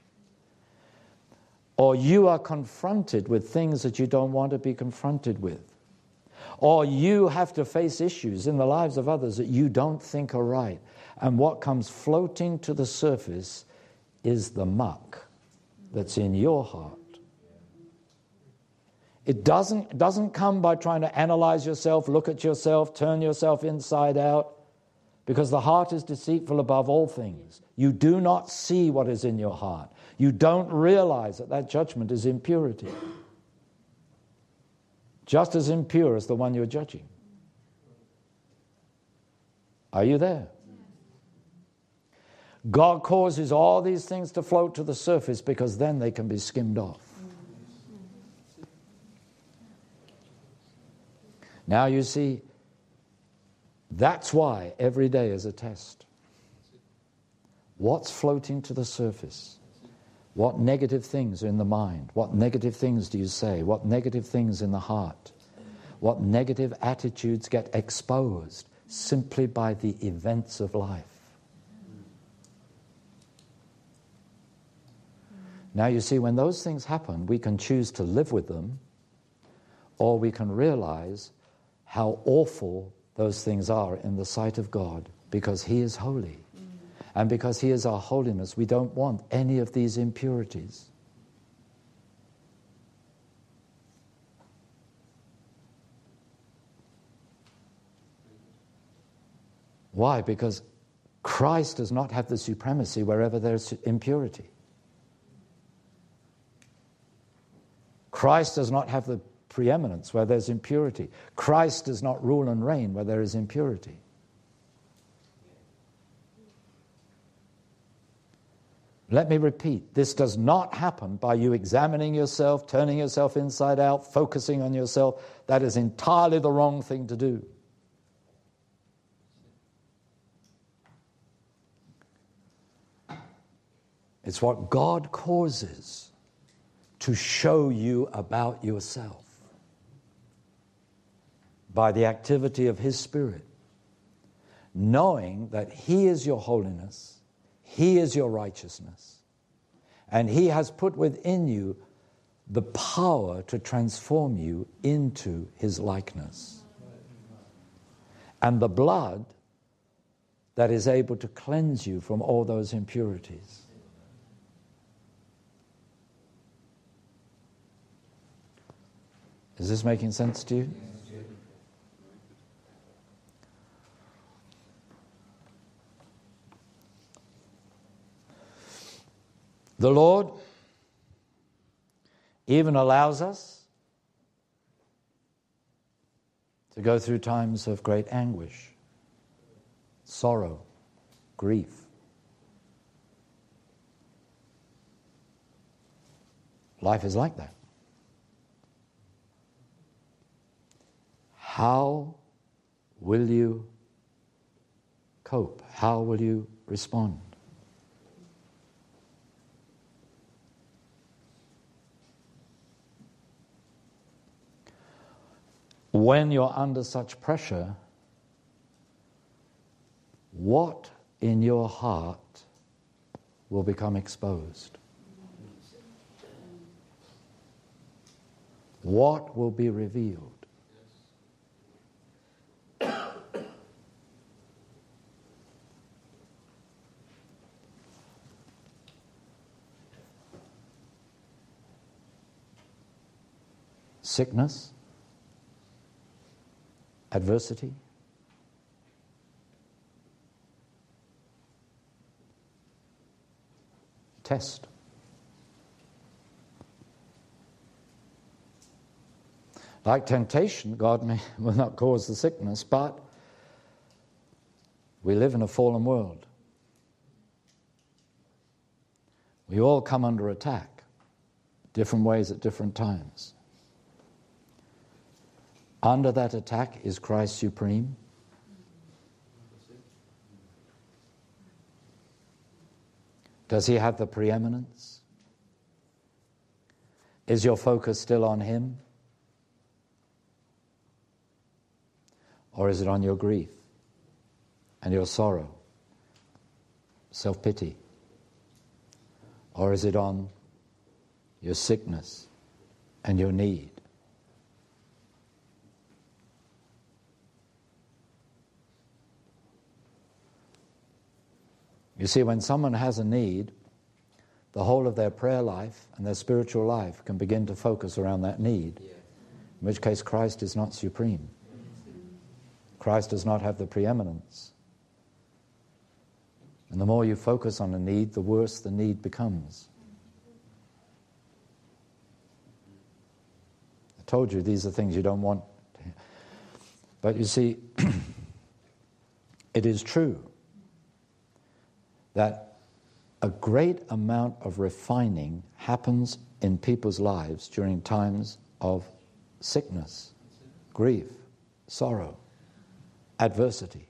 Or you are confronted with things that you don't want to be confronted with. Or you have to face issues in the lives of others that you don't think are right. And what comes floating to the surface is the muck that's in your heart. It doesn't come by trying to analyze yourself, look at yourself, turn yourself inside out. Because the heart is deceitful above all things. You do not see what is in your heart. You don't realize that that judgment is impurity. Just as impure as the one you're judging. Are you there? God causes all these things to float to the surface because then they can be skimmed off. Now you see, that's why every day is a test. What's floating to the surface? What negative things are in the mind? What negative things do you say? What negative things in the heart? What negative attitudes get exposed simply by the events of life? Now you see, when those things happen, we can choose to live with them, or we can realize how awful those things are in the sight of God, because He is holy. And because He is our holiness, we don't want any of these impurities. Why? Because Christ does not have the supremacy wherever there's impurity. Christ does not have the preeminence where there's impurity. Christ does not rule and reign where there is impurity. Let me repeat, this does not happen by you examining yourself, turning yourself inside out, focusing on yourself. That is entirely the wrong thing to do. It's what God causes to show you about yourself by the activity of His Spirit, knowing that He is your holiness, He is your righteousness, and He has put within you the power to transform you into His likeness. And the blood that is able to cleanse you from all those impurities. Is this making sense to you? The Lord even allows us to go through times of great anguish, sorrow, grief. Life is like that. How will you cope? How will you respond? When you're under such pressure, what in your heart will become exposed? What will be revealed? Sickness? Adversity? Test. Like temptation, God will not cause the sickness, but we live in a fallen world. We all come under attack, different ways at different times. Under that attack, is Christ supreme? Does He have the preeminence? Is your focus still on Him? Or is it on your grief and your sorrow, self-pity? Or is it on your sickness and your need? You see, when someone has a need, the whole of their prayer life and their spiritual life can begin to focus around that need, in which case Christ is not supreme. Christ does not have the preeminence. And the more you focus on a need, the worse the need becomes. I told you these are things you don't want. But you see, it is true that a great amount of refining happens in people's lives during times of sickness, grief, sorrow, adversity.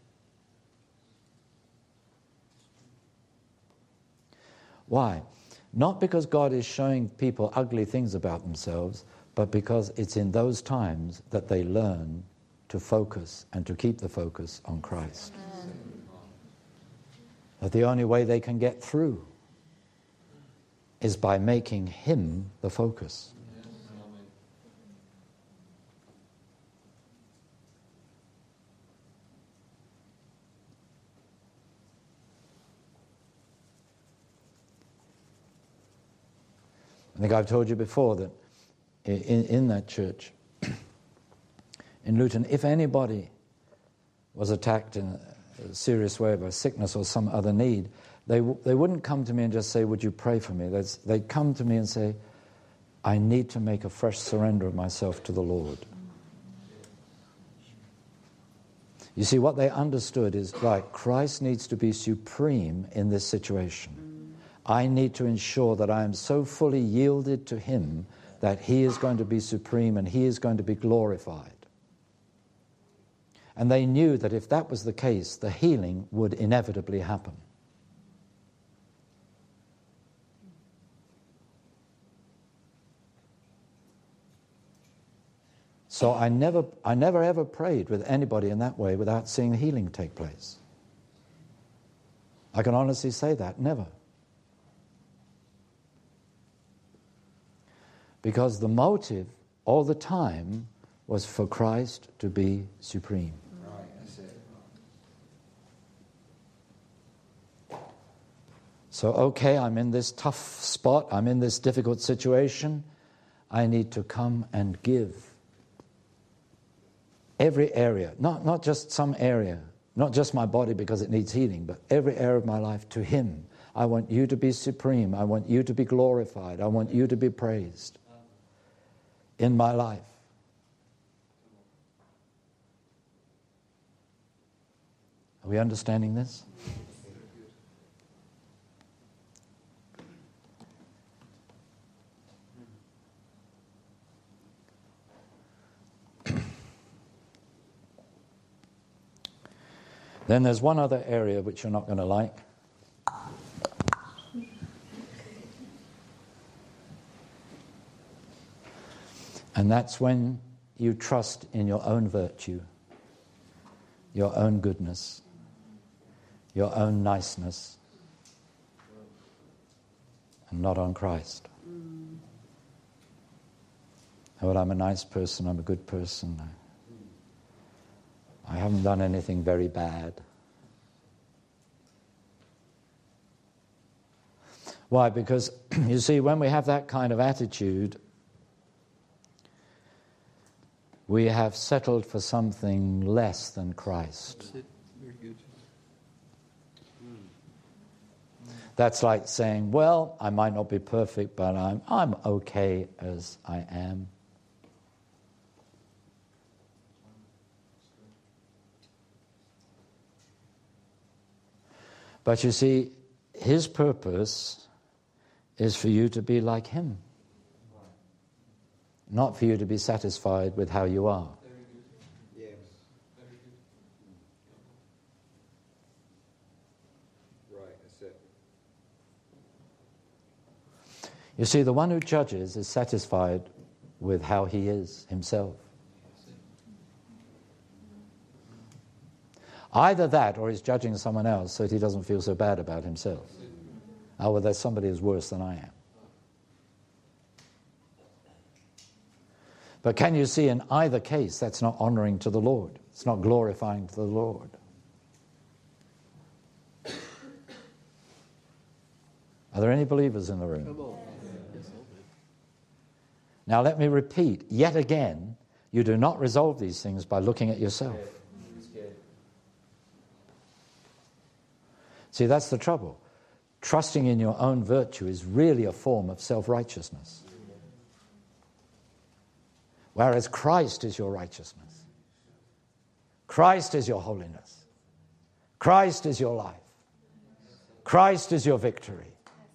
Why? Not because God is showing people ugly things about themselves, but because it's in those times that they learn to focus and to keep the focus on Christ. That the only way they can get through is by making Him the focus. I think I've told you before that in that church, in Luton, if anybody was attacked in a serious way by sickness or some other need, they wouldn't come to me and just say, would you pray for me? They'd come to me and say, I need to make a fresh surrender of myself to the Lord. You see, what they understood is, right, Christ needs to be supreme in this situation. I need to ensure that I am so fully yielded to Him that He is going to be supreme and He is going to be glorified. And they knew that if that was the case, the healing would inevitably happen. So I never ever prayed with anybody in that way without seeing healing take place. I can honestly say that, never. Because the motive all the time was for Christ to be supreme. Right, that's it. So, okay, I'm in this tough spot, I'm in this difficult situation, I need to come and give every area, not just some area, not just my body because it needs healing, but every area of my life to Him. I want you to be supreme. I want you to be glorified. I want you to be praised in my life. Are we understanding this? Then there's one other area which you're not going to like. And that's when you trust in your own virtue, your own goodness, your own niceness, and not on Christ. Oh, well, I'm a nice person, I'm a good person. I haven't done anything very bad. Why? Because, you see, when we have that kind of attitude, we have settled for something less than Christ. That's it. Very good. That's like saying, well, I might not be perfect, but I'm okay as I am. But you see, His purpose is for you to be like Him, not for you to be satisfied with how you are. Very good. Yes. Very good. Right, that's it. You see, the one who judges is satisfied with how he is himself. Either that or he's judging someone else so that he doesn't feel so bad about himself. Oh, well, there's somebody who's worse than I am. But can you see in either case that's not honoring to the Lord? It's not glorifying to the Lord. Are there any believers in the room? Come on. Now let me repeat, yet again, you do not resolve these things by looking at yourself. See, that's the trouble. Trusting in your own virtue is really a form of self-righteousness. Whereas Christ is your righteousness. Christ is your holiness. Christ is your life. Christ is your victory.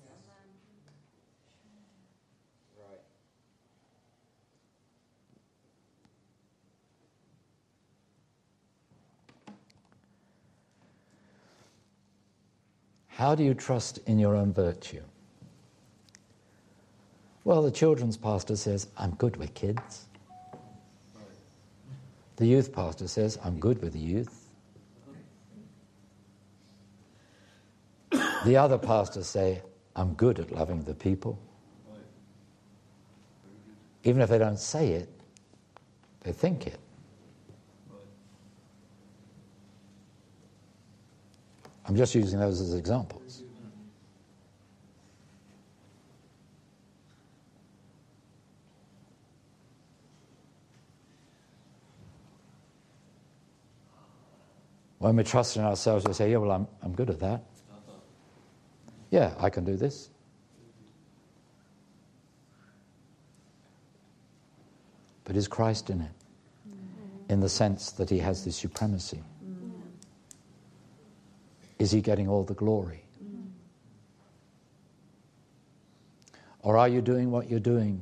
How do you trust in your own virtue? Well, the children's pastor says, I'm good with kids. The youth pastor says, I'm good with the youth. The other pastors say, I'm good at loving the people. Even if they don't say it, they think it. I'm just using those as examples. When we trust in ourselves, we say, yeah, well, I'm good at that. Yeah, I can do this. But is Christ in it? In the sense that he has this supremacy? Is he getting all the glory? Or are you doing what you're doing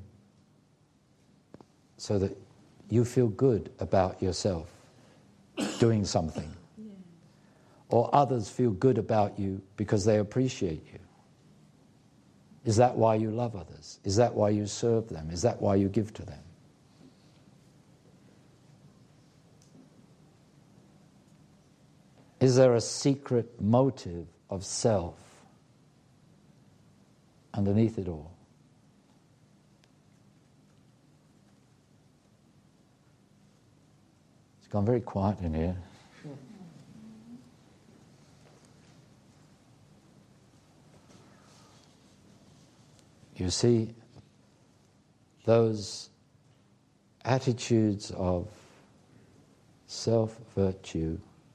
so that you feel good about yourself doing something? Or others feel good about you because they appreciate you? Is that why you love others? Is that why you serve them? Is that why you give to them? Is there a secret motive of self underneath it all? It's gone very quiet in here. You see, those attitudes of self-virtue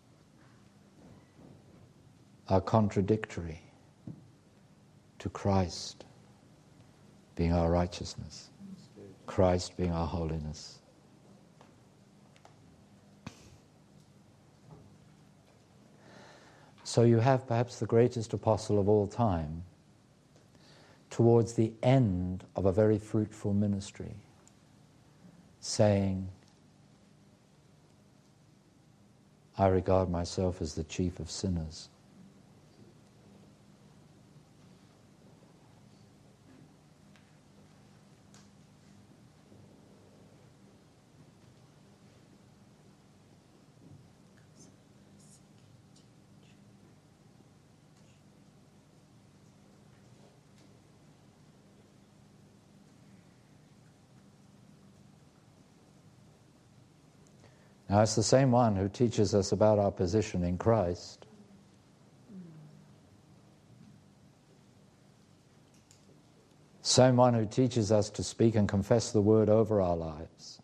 are contradictory to Christ being our righteousness, Christ being our holiness. So you have perhaps the greatest apostle of all time towards the end of a very fruitful ministry, saying, I regard myself as the chief of sinners. Now, it's the same one who teaches us about our position in Christ. Same one who teaches us to speak and confess the word over our lives.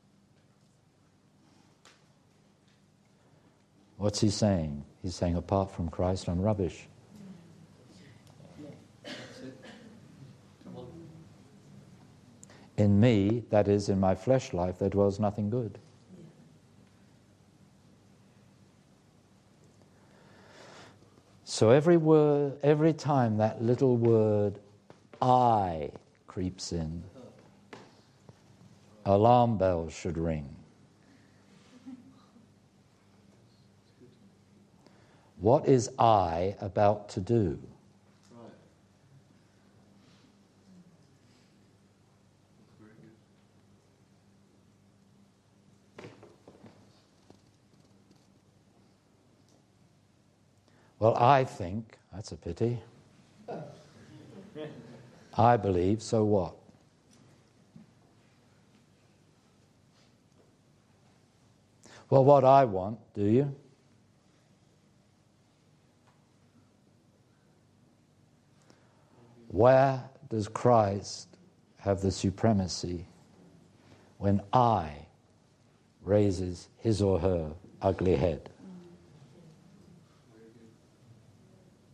What's he saying? He's saying, apart from Christ, I'm rubbish. In me, that is, in my flesh life, there dwells nothing good. So every time that little word I creeps in, alarm bells should ring. What is I about to do? Well, I think, that's a pity. I believe, so what? Well, what I want, do you? Where does Christ have the supremacy when I raises his or her ugly head?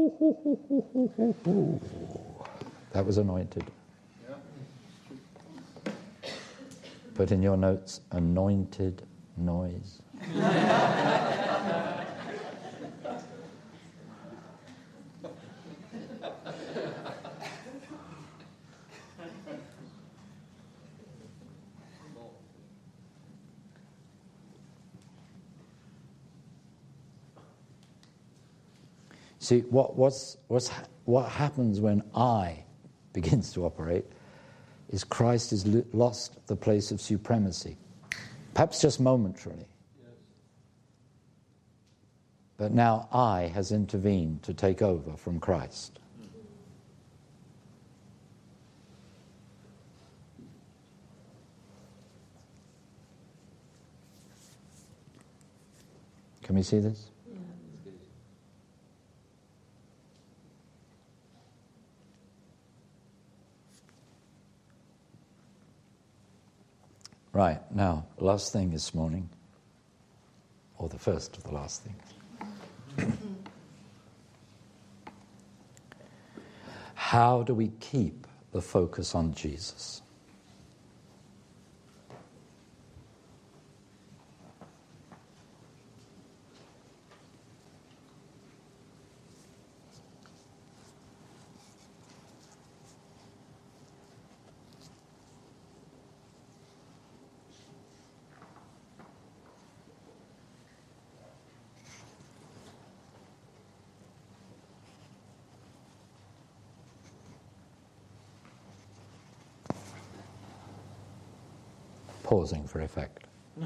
That was anointed. Put in your notes, anointed noise. See, what happens when I begins to operate is Christ has lost the place of supremacy, perhaps just momentarily. But now I has intervened to take over from Christ. Can we see this? Right, now, last thing this morning, or the first of the last things. How do we keep the focus on Jesus? Pausing for effect.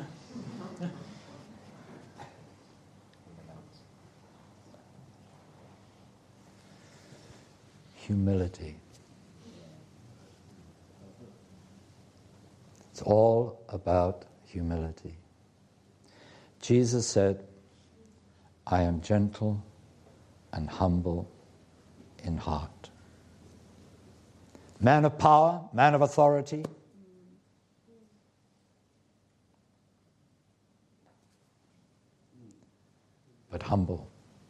Humility. It's all about humility. Jesus said, I am gentle and humble in heart. Man of power, man of authority. But humble.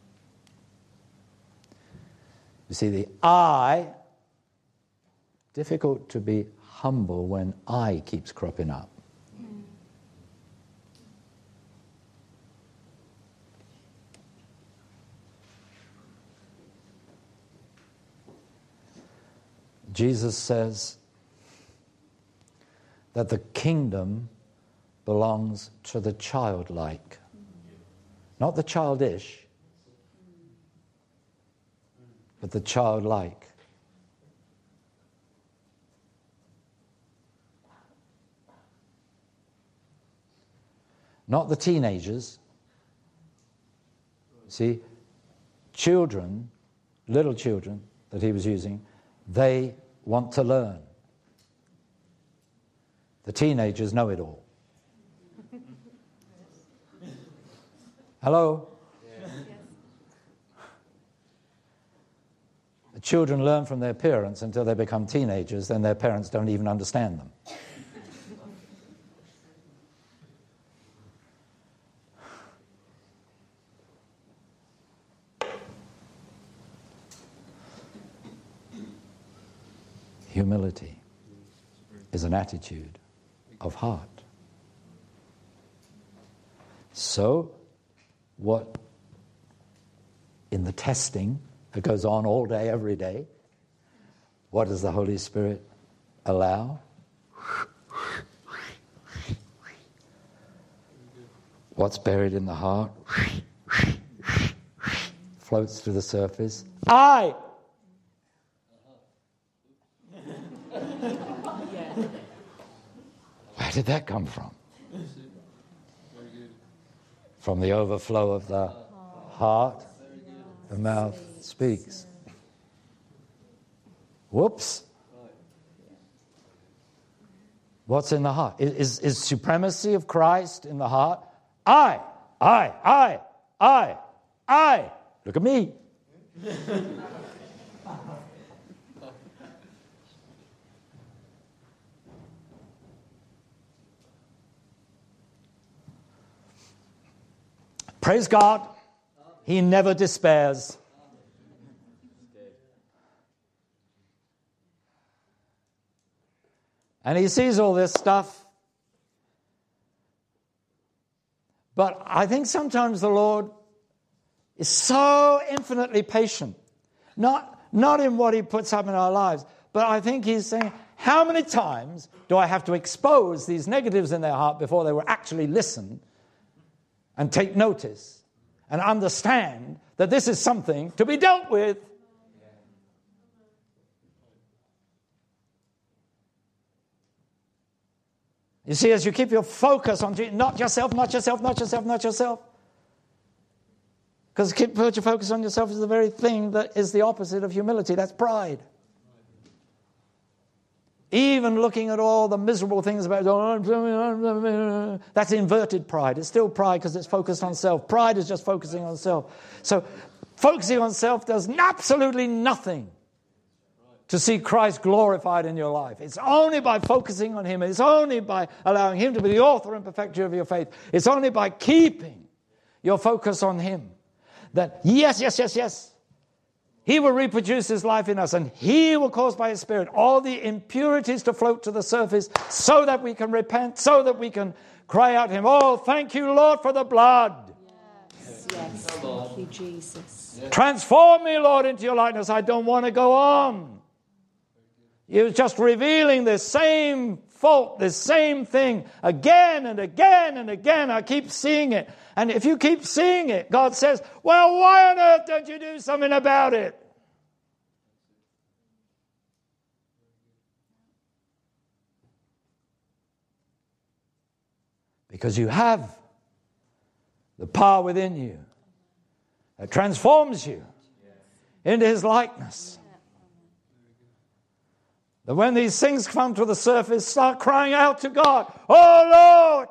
You see, the I, difficult to be humble when I keeps cropping up. Jesus says that the kingdom belongs to the childlike. Not the childish, but the childlike. Not the teenagers. See, children, little children that he was using, they want to learn. The teenagers know it all. Hello? Yes. The children learn from their parents until they become teenagers, then their parents don't even understand them. Humility is an attitude of heart. So, what in the testing that goes on all day, every day, what does the Holy Spirit allow? What's buried in the heart floats to the surface. I! Where did that come from? From the overflow of the heart, the mouth speaks. Whoops. What's in the heart? Is supremacy of Christ in the heart? I. Look at me. Praise God, he never despairs. And he sees all this stuff. But I think sometimes the Lord is so infinitely patient. Not in what he puts up in our lives, but I think he's saying, how many times do I have to expose these negatives in their heart before they will actually listen and take notice and understand that this is something to be dealt with? You see, as you keep your focus on not yourself, because put your focus on yourself is the very thing that is the opposite of humility. That's pride. Even looking at all the miserable things about, that's inverted pride. It's still pride because it's focused on self. Pride is just focusing on self. So focusing on self does absolutely nothing to see Christ glorified in your life. It's only by focusing on him. It's only by allowing him to be the author and perfecter of your faith. It's only by keeping your focus on him that yes, he will reproduce his life in us, and he will cause by his Spirit all the impurities to float to the surface so that we can repent, so that we can cry out to him, oh, thank you, Lord, for the blood. Yes. Thank you, Jesus. Transform me, Lord, into your likeness. I don't want to go on. You're just revealing this same fault, this same thing again and again and again. I keep seeing it. And if you keep seeing it, God says, well, why on earth don't you do something about it? Because you have the power within you that transforms you into his likeness. That when these things come to the surface, start crying out to God, oh Lord!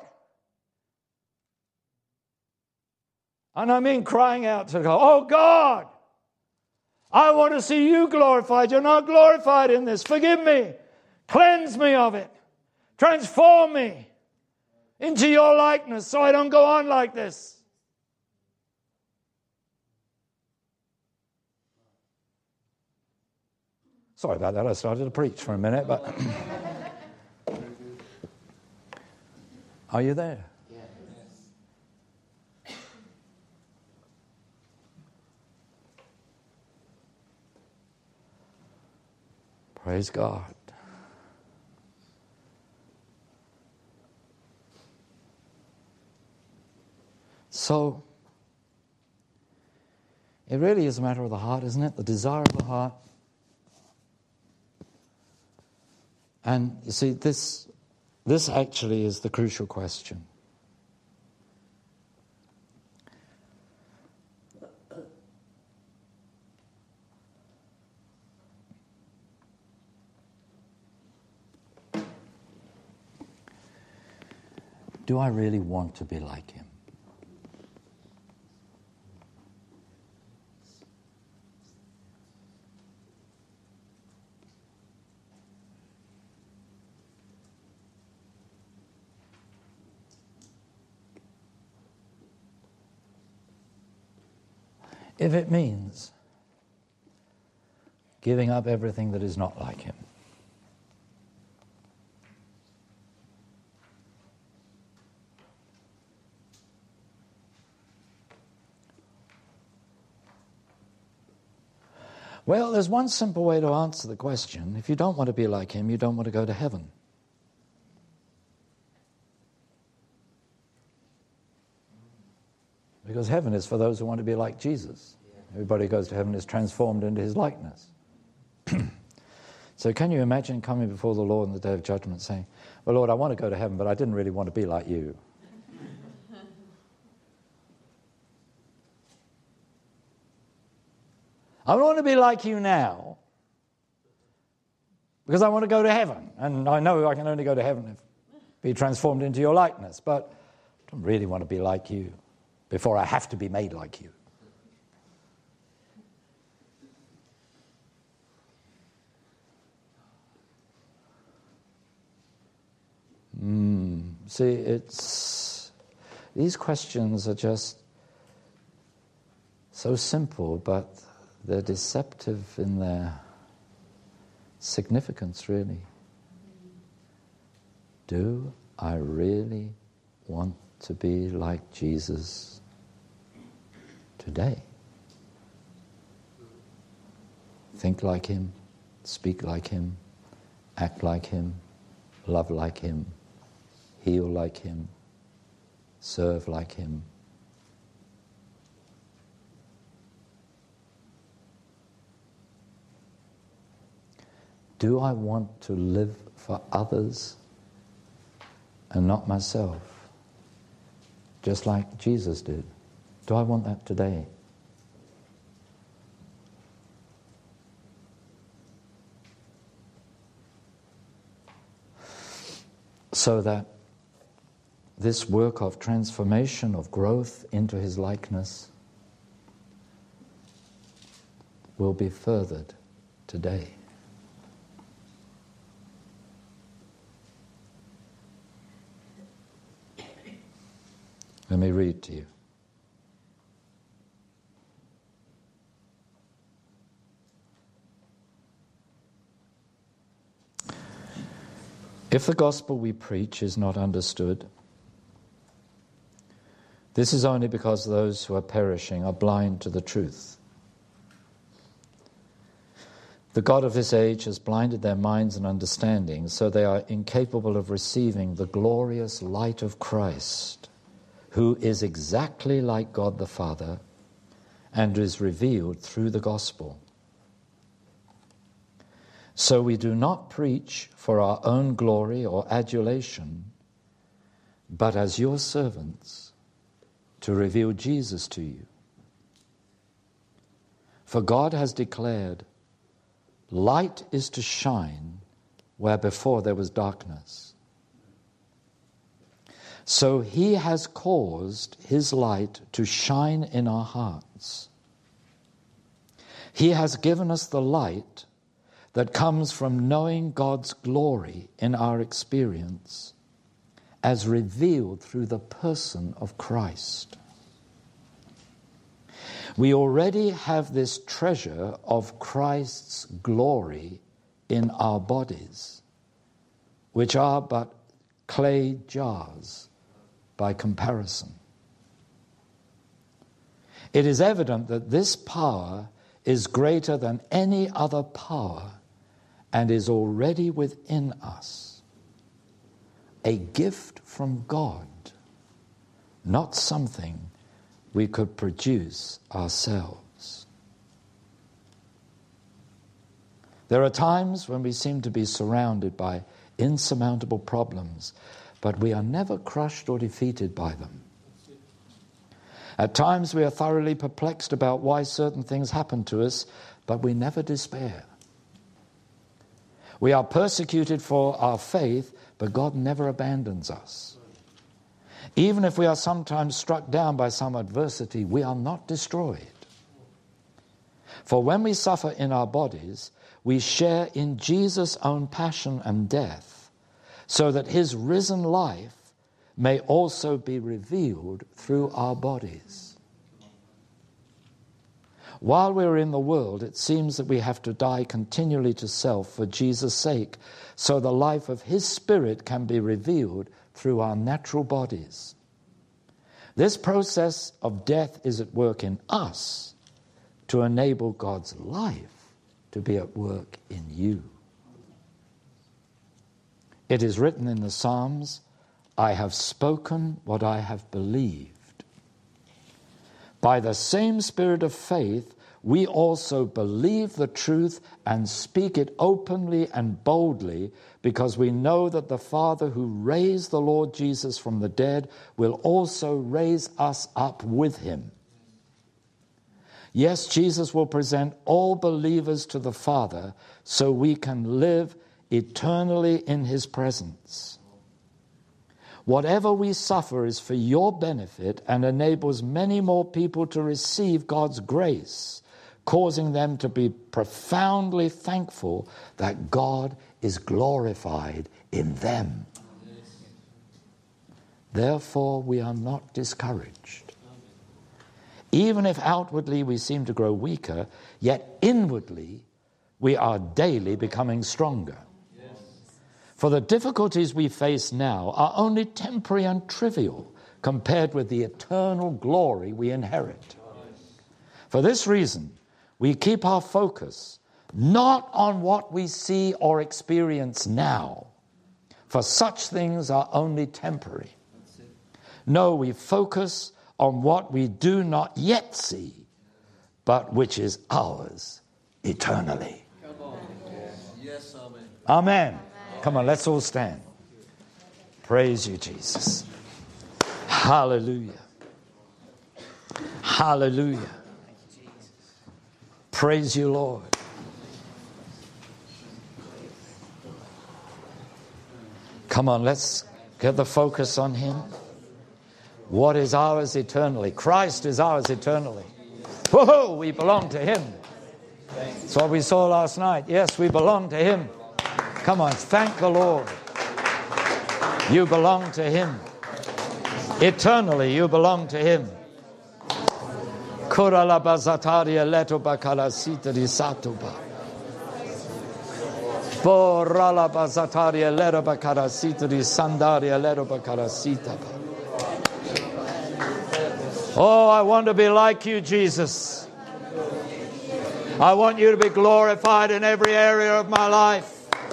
And I mean crying out to God, oh God, I want to see you glorified. You're not glorified in this. Forgive me. Cleanse me of it. Transform me into your likeness so I don't go on like this. Sorry about that. I started to preach for a minute, but are you there? Praise God. So, it really is a matter of the heart, isn't it? The desire of the heart. And you see, this actually is the crucial question. Do I really want to be like him? If it means giving up everything that is not like him, well, there's one simple way to answer the question. If you don't want to be like him, you don't want to go to heaven. Because heaven is for those who want to be like Jesus. Everybody who goes to heaven is transformed into his likeness. So can you imagine coming before the Lord on the day of judgment saying, well, Lord, I want to go to heaven, but I didn't really want to be like you. I want to be like you now because I want to go to heaven. And I know I can only go to heaven if be transformed into your likeness, but I don't really want to be like you before I have to be made like you. See, these questions are just so simple, but they're deceptive in their significance, really. do I really want to be like Jesus today? Think like him, speak like him, act like him, love like him, heal like him, serve like him. Do I want to live for others and not myself, just like Jesus did? Do I want that today? So that this work of transformation, of growth into his likeness, will be furthered today. Let me read to you. If the gospel we preach is not understood, this is only because those who are perishing are blind to the truth. The God of this age has blinded their minds and understanding, so they are incapable of receiving the glorious light of Christ, who is exactly like God the Father and is revealed through the gospel. So we do not preach for our own glory or adulation, but as your servants to reveal Jesus to you. For God has declared, light is to shine where before there was darkness. So he has caused his light to shine in our hearts. He has given us the light that comes from knowing God's glory in our experience as revealed through the person of Christ. We already have this treasure of Christ's glory in our bodies, which are but clay jars by comparison. It is evident that this power is greater than any other power and is already within us. A gift from God, not something we could produce ourselves. There are times when we seem to be surrounded by insurmountable problems, but we are never crushed or defeated by them. At times we are thoroughly perplexed about why certain things happen to us, but we never despair. We are persecuted for our faith, but God never abandons us. Even if we are sometimes struck down by some adversity, we are not destroyed. For when we suffer in our bodies, we share in Jesus' own passion and death, so that his risen life may also be revealed through our bodies. While we're in the world, it seems that we have to die continually to self for Jesus' sake, so the life of his Spirit can be revealed through our natural bodies. This process of death is at work in us to enable God's life to be at work in you. It is written in the Psalms, I have spoken what I have believed. By the same spirit of faith, we also believe the truth and speak it openly and boldly, because we know that the Father who raised the Lord Jesus from the dead will also raise us up with him. Yes, Jesus will present all believers to the Father so we can live eternally in his presence. Whatever we suffer is for your benefit and enables many more people to receive God's grace, causing them to be profoundly thankful that God is glorified in them. Therefore, we are not discouraged. Even if outwardly we seem to grow weaker, yet inwardly we are daily becoming stronger. For the difficulties we face now are only temporary and trivial compared with the eternal glory we inherit. For this reason, we keep our focus not on what we see or experience now, for such things are only temporary. No, we focus on what we do not yet see, but which is ours eternally. Yes, amen. Amen. Come on, let's all stand. Praise you, Jesus. Hallelujah. Hallelujah. Praise you, Lord. Come on, let's get the focus on him. What is ours eternally? Christ is ours eternally. Whoa, we belong to him. That's what we saw last night. Yes, we belong to him. Come on, thank the Lord. You belong to him. Eternally, you belong to him. Kuralabazataria leto bakalasita di satuba. Boralabazataria leto bakalasita di sandaria leto bakalasita. Oh, I want to be like you, Jesus. I want you to be glorified in every area of my life.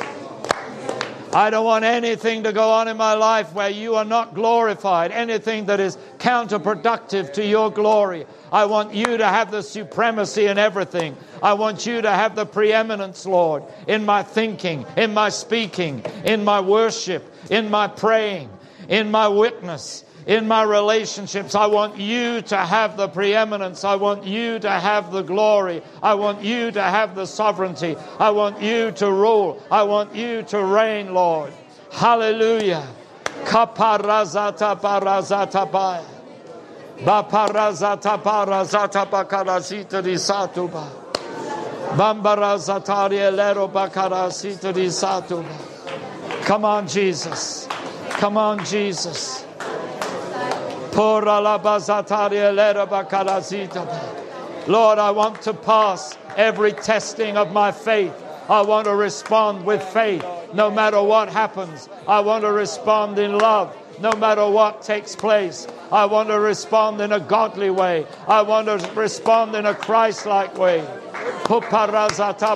I don't want anything to go on in my life where you are not glorified, anything that is counterproductive to your glory. I want you to have the supremacy in everything. I want you to have the preeminence, Lord, in my thinking, in my speaking, in my worship, in my praying, in my witness, in my relationships. I want you to have the preeminence. I want you to have the glory. I want you to have the sovereignty. I want you to rule. I want you to reign, Lord. Hallelujah. Kaparazata parazata baya. Baparazata parazata bakarazita di satuba. Bambarazatari elero bakarazita di satuba. Come on, Jesus. Come on, Jesus. Lord, I want to pass every testing of my faith. I want to respond with faith no matter what happens. I want to respond in love no matter what takes place. I want to respond in a godly way. I want to respond in a Christ-like way. Baparazata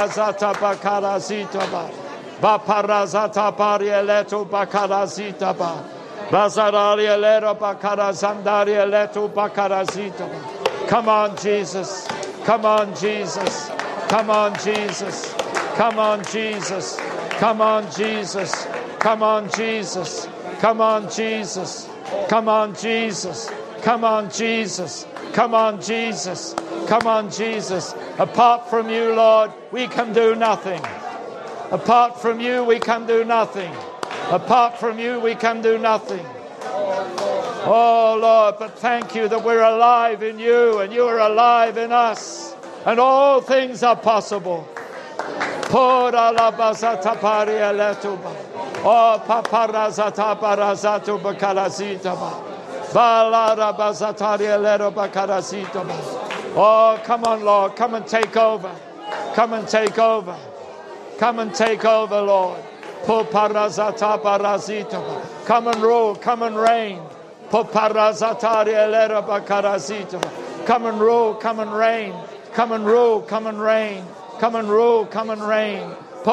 parieleto bakarazita ba. Bazararia lero bakara zandaria leto bakarazita. Come on, Jesus. Come on, Jesus. Come on, Jesus. Come on, Jesus. Come on, Jesus. Come on, Jesus. Come on, Jesus. Come on, Jesus. Come on, Jesus. Come on, Jesus. Come on, Jesus. Apart from you, Lord, we can do nothing. Apart from you, we can do nothing. Apart from you, we can do nothing. Oh, Lord, but thank you that we're alive in you and you are alive in us. And all things are possible. Oh, paparazata barazatu bakarazita. Oh, come on, Lord. Come and take over. Come and take over. Come and take over, Lord. Come and rule, come and reign. Come and rule, come and reign. Come and rule, come and reign. Come and rule, come and reign.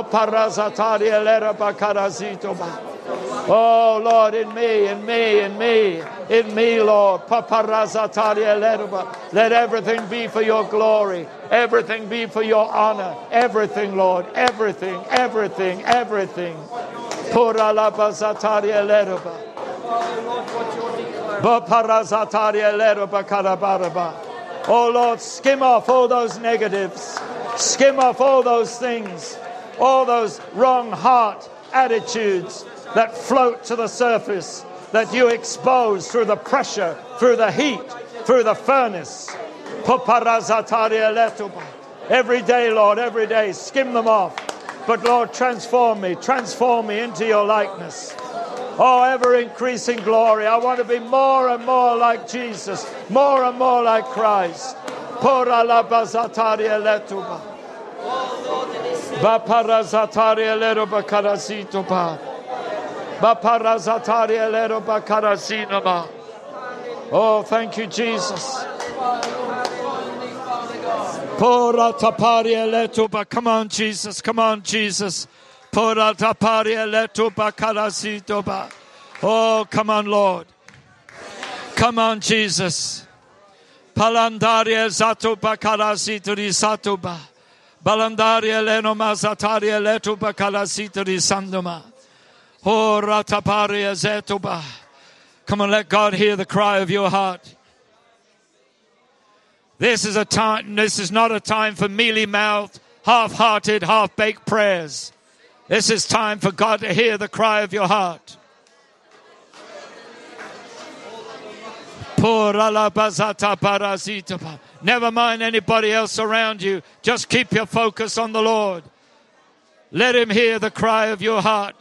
Oh, Lord, in me, in me, in me, in me, Lord. Let everything be for your glory. Everything be for your honor. Everything, Lord. Everything, everything, everything. Oh, Lord, skim off all those negatives. Skim off all those things. All those wrong heart attitudes that float to the surface, that you expose through the pressure, through the heat, through the furnace. Every day, Lord, every day, skim them off. But Lord, transform me into your likeness. Oh, ever increasing glory. I want to be more and more like Jesus, more and more like Christ. Baparazataria lero bakarasito ba. Baparazataria lero bakarasino ba. Oh, thank you, Jesus. Porataparia leto ba. Come on, Jesus. Come on, Jesus. Porataparia leto bakarasito ba. Oh, come on, Lord. Come on, Jesus. Palandaria zato bakarasito risato ba. Balandaria leno mazataria leto bakarasito risandoma. Oh, rataparia zetoba. Come on, let God hear the cry of your heart. This is not a time for mealy-mouthed, half-hearted, half-baked prayers. This is time for God to hear the cry of your heart. Never mind anybody else around you. Just keep your focus on the Lord. Let him hear the cry of your heart.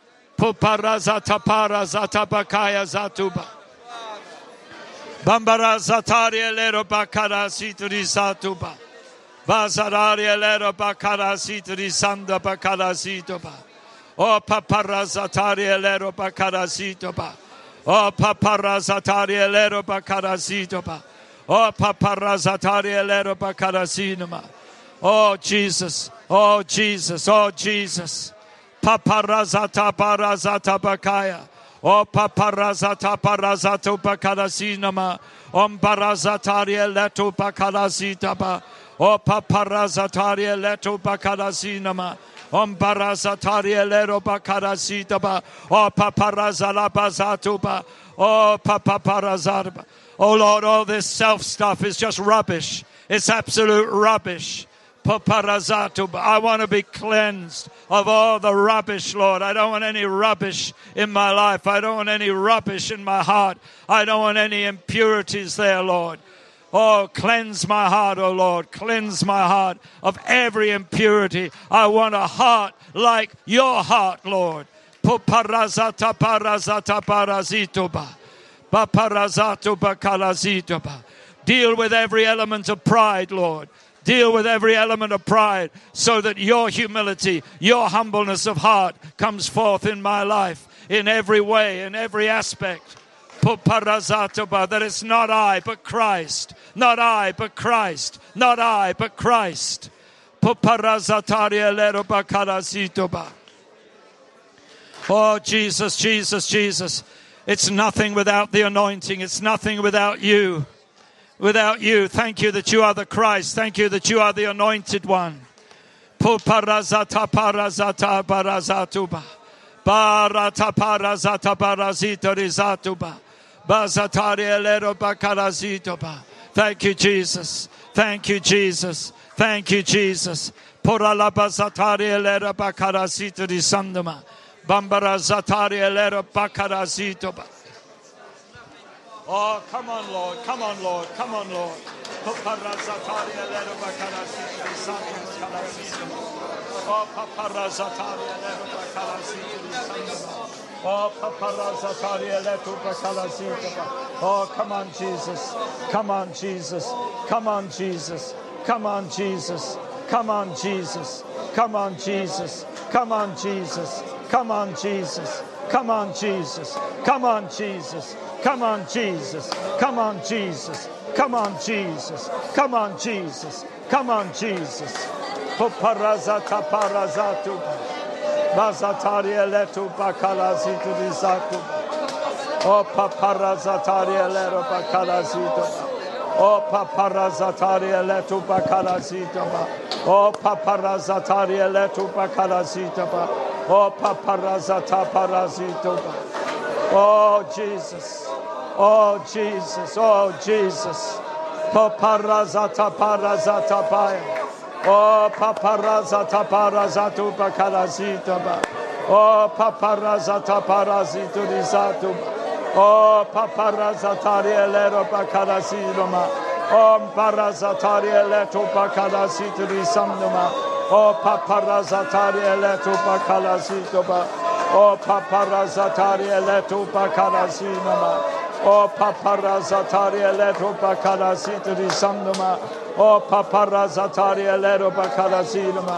Bambara zataria lero bakara situri satuba. Bazararia lero bakara situri sanda bakara situba. O papara zataria lero bakara situba. O papara zataria lero bakara situba. O papara zataria lero bakara sinuma. Oh Jesus, oh Jesus, oh Jesus. Paparazata parazata bakaya. O paparazata parazato bakarasinama. Barazataria leto bakarasitaba. O paparazataria leto bakarasinama. Barazataria leto bakarasitaba. O paparazalabazatuba. O papaparazarba. Oh Lord, all this self stuff is just rubbish. It's absolute rubbish. I want to be cleansed of all the rubbish, Lord. I don't want any rubbish in my life. I don't want any rubbish in my heart. I don't want any impurities there, Lord. Oh, cleanse my heart, oh Lord. Cleanse my heart of every impurity. I want a heart like your heart, Lord. Parazata parazata parazitoba. Paparazato bakarazitoba. Deal with every element of pride, Lord. Deal with every element of pride so that your humility, your humbleness of heart comes forth in my life in every way, in every aspect. That it's not I, but Christ. Not I, but Christ. Not I, but Christ. Oh, Jesus, Jesus, Jesus. It's nothing without the anointing. It's nothing without you. Without you, thank you that you are the Christ. Thank you that you are the anointed one. Parazata parazata parazatuba. Barata parazata parazita rizatuba. Bazataria lero bakarazitoba. Thank you, Jesus. Thank you, Jesus. Thank you, Jesus. Porala bazataria lero bakarazita rizanduma. Bambara zataria lero bakarazitoba. Oh, come on, Lord. Come on, Lord. Come on, Lord. Oh, paparazataria lero bakarasito di santo bakarasito. Oh, paparazataria lero bakarasito di santo. Oh, paparazataria lero bakarasito. Oh, come on, Jesus. Come on, Jesus. Come on, Jesus. Come on, Jesus. Come on, Jesus. Come on, Jesus. Come on, Jesus. Come on, Jesus. Come on, Jesus. Come on, Jesus. Come on, Jesus. Come on, Jesus. Come on, Jesus. Come on, Jesus. Come on, Jesus. Parazata parazatu. Bazataria letu bakalazitu disatu. O paparazataria lero bakalazito. O paparazataria letu bakalazito. O paparazataria letu bakalazito. O paparazata parazito. Oh, Jesus. Oh, Jesus. Oh, Jesus. Paparazata parazata paya. Oh, paparazata parazatu bakarazita ba. Oh, paparazata parazitu risatu ba. Oh, paparazatari elero bakarazidoma. Oh, parazatari eleto bakarazitu risamdoma. Oh, paparazatari eleto bakarazidoma. Oh, paparazatari eleto bakarazinoma. Oh, paparazatari eleto bakarazitu risamdoma. Oh, paparazatari eleto bakarazinoma.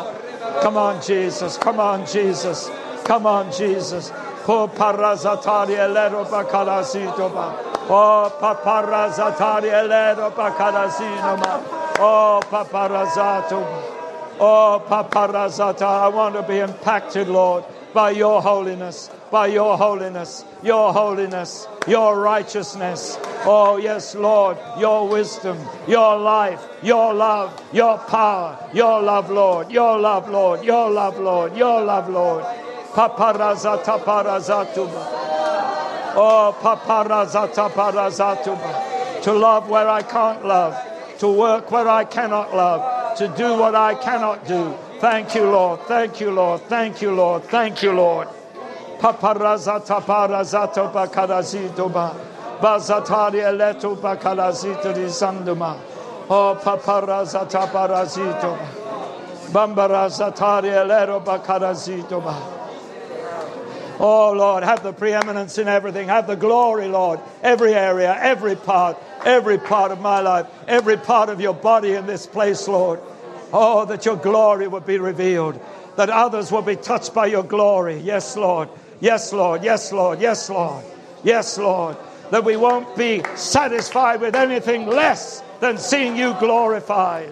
Come on, Jesus. Come on, Jesus. Come on, Jesus. Oh, parazatari elero bakalasito ba. Oh, paparazatari elero bakalasino ma. Oh, paparazato. Oh, paparazata. I want to be impacted, Lord, by your holiness, by your holiness, your holiness, your righteousness. Oh, yes, Lord, your wisdom, your life, your love, your power, your love, Lord, your love, Lord, your love, Lord, your love, Lord. Paparazata parazatuba. Oh, paparazata parazatuba. To love where I can't love, to work where I cannot love, to do what I cannot do. Thank you, Lord. Thank you, Lord. Thank you, Lord. Thank you, Lord. Paparazata parazato bakarazito ba. Bazatari eleto bakarazito di sanduma. Oh, paparazata parazito ba. Bambarazatari elero bakarazito ba. Oh, Lord, have the preeminence in everything. Have the glory, Lord. Every area, every part of my life, every part of your body in this place, Lord. Oh, that your glory would be revealed, that others will be touched by your glory. Yes, Lord. Yes, Lord. Yes, Lord. Yes, Lord. Yes, Lord. That we won't be satisfied with anything less than seeing you glorified.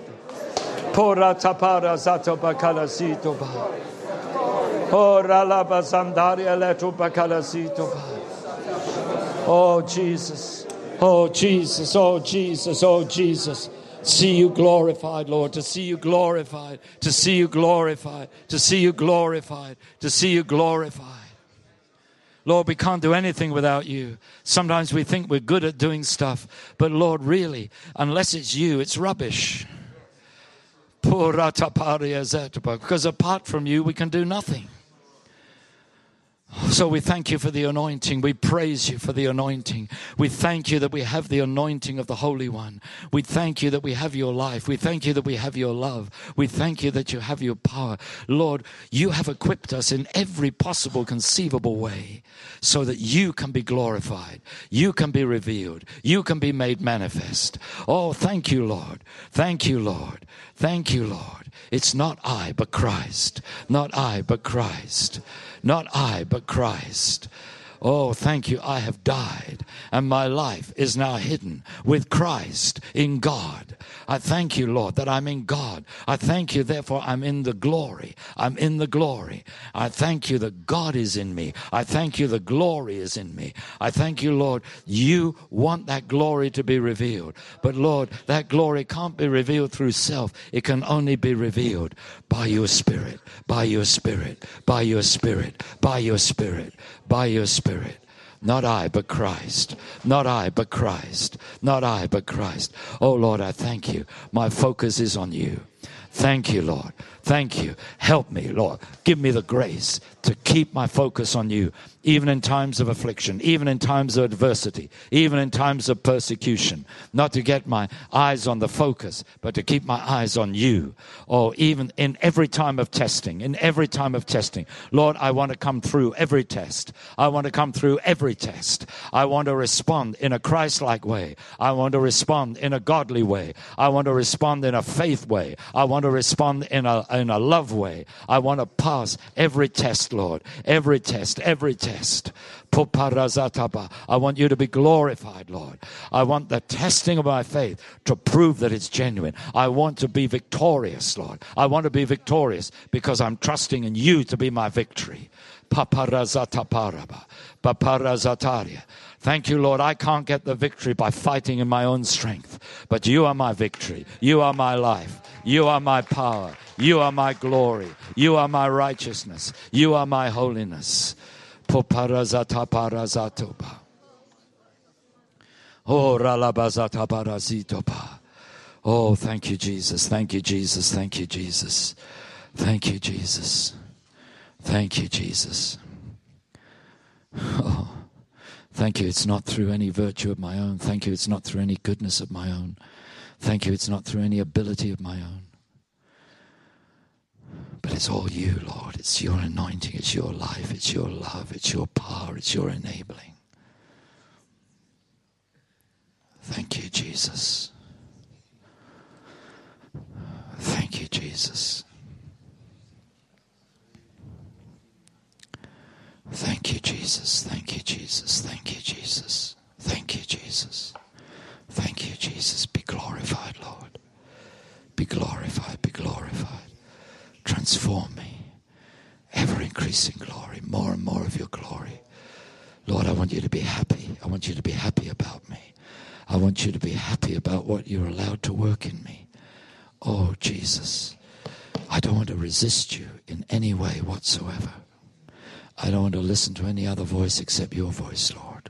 Oh, Jesus. Oh, Jesus. Oh, Jesus. Oh, Jesus. See you glorified, Lord, to see you glorified, to see you glorified, to see you glorified, to see you glorified. Lord, we can't do anything without you. Sometimes we think we're good at doing stuff, but Lord, really, unless it's you, it's rubbish. Because apart from you, we can do nothing. So we thank you for the anointing. We praise you for the anointing. We thank you that we have the anointing of the Holy One. We thank you that we have your life. We thank you that we have your love. We thank you that you have your power. Lord, you have equipped us in every possible conceivable way so that you can be glorified. You can be revealed. You can be made manifest. Oh, thank you, Lord. Thank you, Lord. Thank you, Lord. It's not I, but Christ. Not I, but Christ. Not I, but Christ. Oh, thank you. I have died, and my life is now hidden with Christ in God. I thank you, Lord, that I'm in God. I thank you, therefore, I'm in the glory. I'm in the glory. I thank you that God is in me. I thank you the glory is in me. I thank you, Lord, you want that glory to be revealed. But, Lord, that glory can't be revealed through self. It can only be revealed by your Spirit, by your Spirit, by your Spirit, by your Spirit, by your Spirit. Not I, but Christ. Not I, but Christ. Not I, but Christ. Oh, Lord, I thank you. My focus is on you. Thank you, Lord. Thank you. Help me, Lord. Give me the grace to keep my focus on you, even in times of affliction, even in times of adversity, even in times of persecution. Not to get my eyes on the focus, but to keep my eyes on you. Or even in every time of testing, in every time of testing. Lord, I want to come through every test. I want to come through every test. I want to respond in a Christ-like way. I want to respond in a godly way. I want to respond in a faith way. I want to respond in a love way. I want to pass every test, Lord. Every test, every test. I want you to be glorified, Lord. I want the testing of my faith to prove that it's genuine. I want to be victorious, Lord. I want to be victorious because I'm trusting in you to be my victory. Thank you, Lord. I can't get the victory by fighting in my own strength, but you are my victory. You are my life. You are my power. You are my glory. You are my righteousness. You are my holiness. Oh, oh, thank you, Jesus. Thank you, Jesus. Thank you, Jesus. Thank you, Jesus. Thank you, Jesus. Oh, thank you. It's not through any virtue of my own. Thank you. It's not through any goodness of my own. Thank you. It's not through any ability of my own. But it's all you, Lord. It's your anointing. It's your life. It's your love. It's your power. It's your enabling. Thank you, Jesus. Thank you, Jesus. Jesus. Thank you, Jesus. Thank you, Jesus. Thank you, Jesus. Thank you, Jesus. Be glorified, Lord. Be glorified, be glorified. Transform me. Ever increasing glory. More and more of your glory. Lord, I want you to be happy. I want you to be happy about me. I want you to be happy about what you're allowed to work in me. Oh, Jesus. I don't want to resist you in any way whatsoever. I don't want to listen to any other voice except your voice, Lord.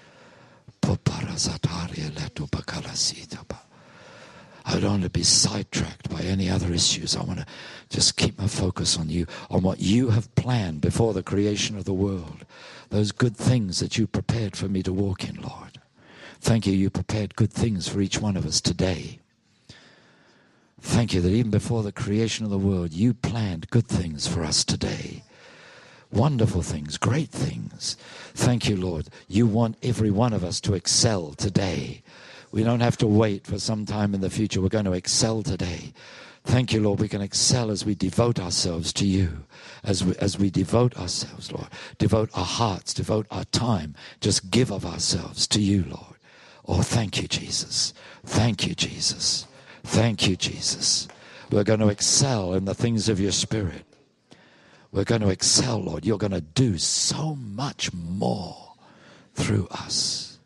I don't want to be sidetracked by any other issues. I want to just keep my focus on you, on what you have planned before the creation of the world. Those good things that you prepared for me to walk in, Lord. Thank you, you prepared good things for each one of us today. Thank you that even before the creation of the world, you planned good things for us today. Wonderful things, great things. Thank you, Lord. You want every one of us to excel today. We don't have to wait for some time in the future. We're going to excel today. Thank you, Lord. We can excel as we devote ourselves to you. As we devote ourselves, Lord. Devote our hearts, devote our time. Just give of ourselves to you, Lord. Oh, thank you, Jesus. Thank you, Jesus. Thank you, Jesus. We're going to excel in the things of your Spirit. We're going to excel, Lord. You're going to do so much more through us.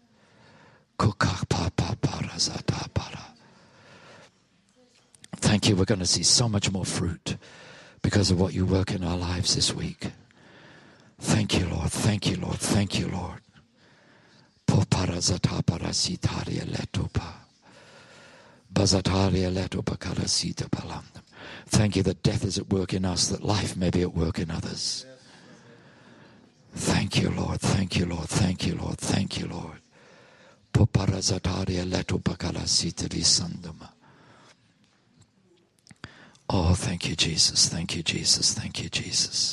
Thank you. We're going to see so much more fruit because of what you work in our lives this week. Thank you, Lord. Thank you, Lord. Thank you, Lord. Thank you that death is at work in us, that life may be at work in others. Thank you, Lord. Thank you, Lord. Thank you, Lord. Thank you, Lord. Oh, thank you, Jesus. Thank you, Jesus. Thank you, Jesus.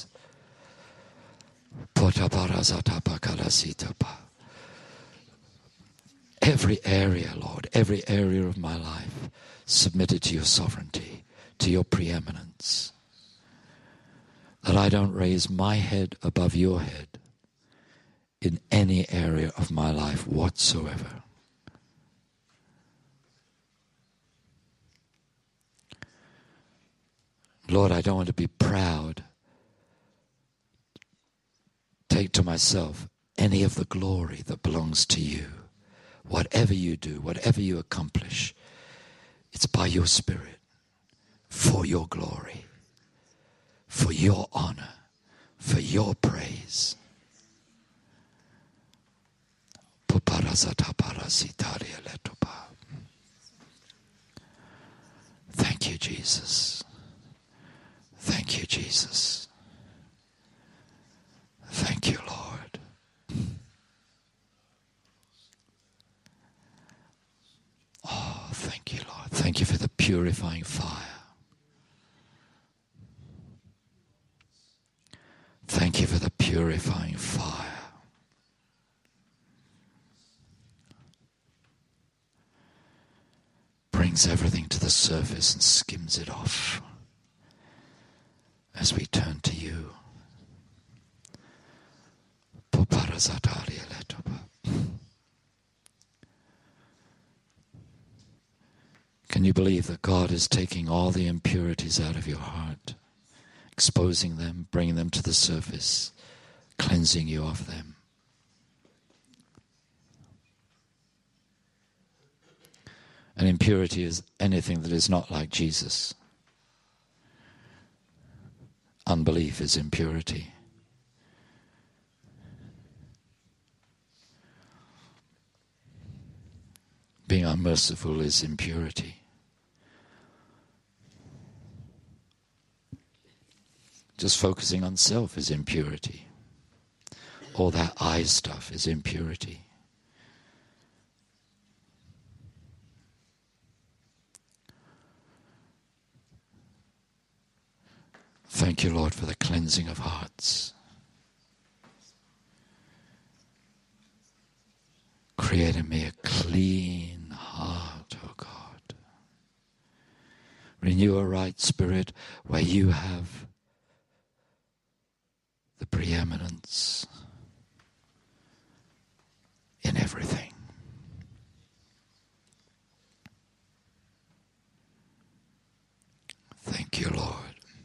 Every area, Lord, every area of my life submitted to your sovereignty, to your preeminence. That I don't raise my head above your head in any area of my life whatsoever. Lord, I don't want to be proud. Take to myself any of the glory that belongs to you. Whatever you do, whatever you accomplish, it's by your Spirit, for your glory, for your honor, for your praise. Thank you, Jesus. Thank you, Jesus. Thank you, Lord. Oh, thank you, Lord. Thank you for the purifying fire. Thank you for the purifying fire. Brings everything to the surface and skims it off as we turn to you. Can you believe that God is taking all the impurities out of your heart, exposing them, bringing them to the surface, cleansing you of them? And impurity is anything that is not like Jesus. Unbelief is impurity. Being unmerciful is impurity. Just focusing on self is impurity. All that I stuff is impurity. Thank you, Lord, for the cleansing of hearts. Create in me a clean heart, O God. Renew a right spirit where you have the preeminence. in everything. Thank you, Lord.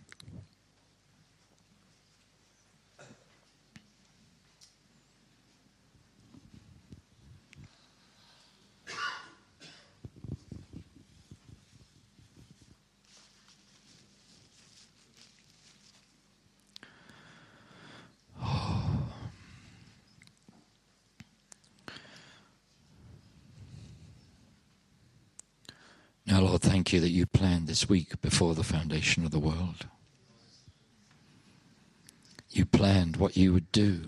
Now, Lord, thank you that you planned this week before the foundation of the world. You planned what you would do.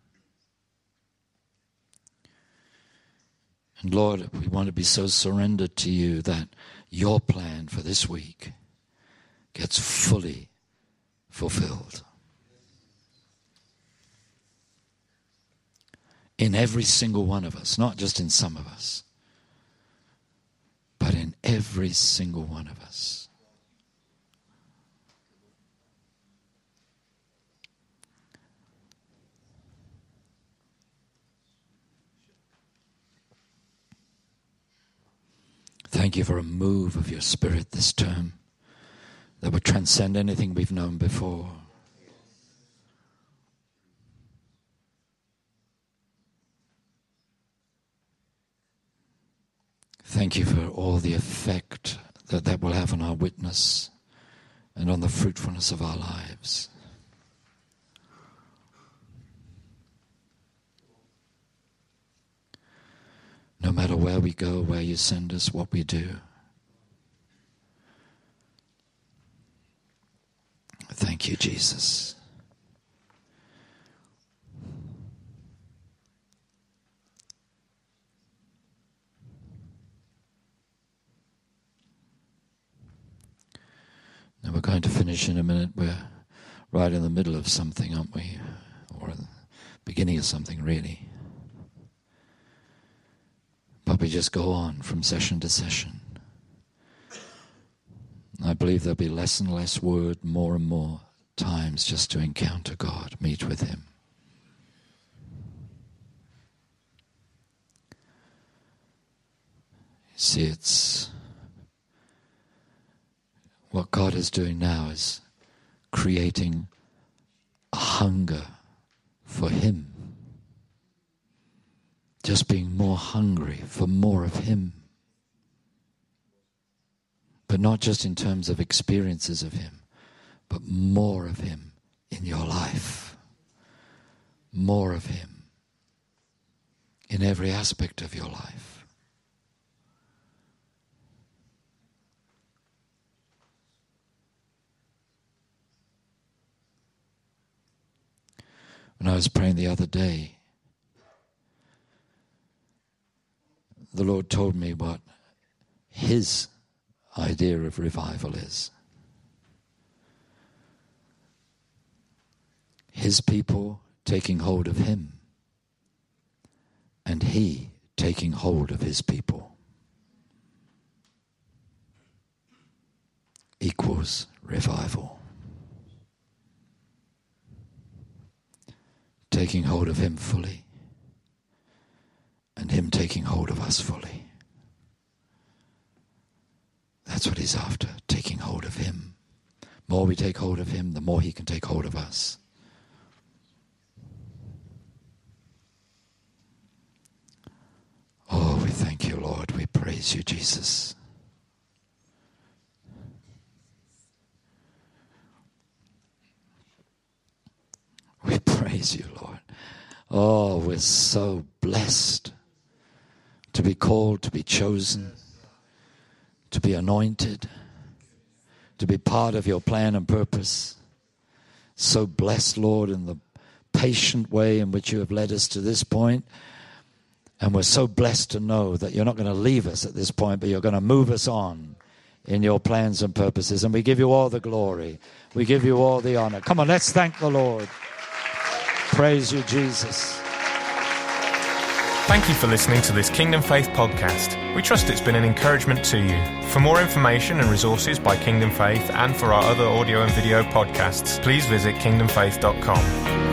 And Lord, we want to be so surrendered to you that your plan for this week gets fully fulfilled. In every single one of us, not just in some of us, but in every single one of us. Thank you for a move of your Spirit this term that would transcend anything we've known before. Thank you for all the effect that will have on our witness and on the fruitfulness of our lives. No matter where we go, where you send us, what we do. Thank you, Jesus. Now we're going to finish in a minute. We're right in the middle of something, aren't we? Or the beginning of something, really. But we just go on from session to session. I believe there'll be less and less word, more and more times just to encounter God, meet with Him. See, it's what God is doing now is creating a hunger for Him. Just being more hungry for more of Him. But not just in terms of experiences of Him, but more of Him in your life. More of Him in every aspect of your life. When I was praying the other day, the Lord told me what His idea of revival is. His people taking hold of Him, and He taking hold of His people, equals revival. Taking hold of Him fully, and Him taking hold of us fully. That's what He's after, taking hold of Him. The more we take hold of Him, the more He can take hold of us. Oh, we thank you, Lord. We praise you, Jesus. We praise you, Lord. Oh, we're so blessed to be called, to be chosen, to be anointed, to be part of your plan and purpose. So blessed, Lord, in the patient way in which you have led us to this point. And we're so blessed to know that you're not going to leave us at this point, but you're going to move us on in your plans and purposes. And we give you all the glory. We give you all the honor. Come on, let's thank the Lord. Praise you, Jesus. Thank you for listening to this Kingdom Faith podcast. We trust it's been an encouragement to you. For more information and resources by Kingdom Faith and for our other audio and video podcasts, please visit kingdomfaith.com.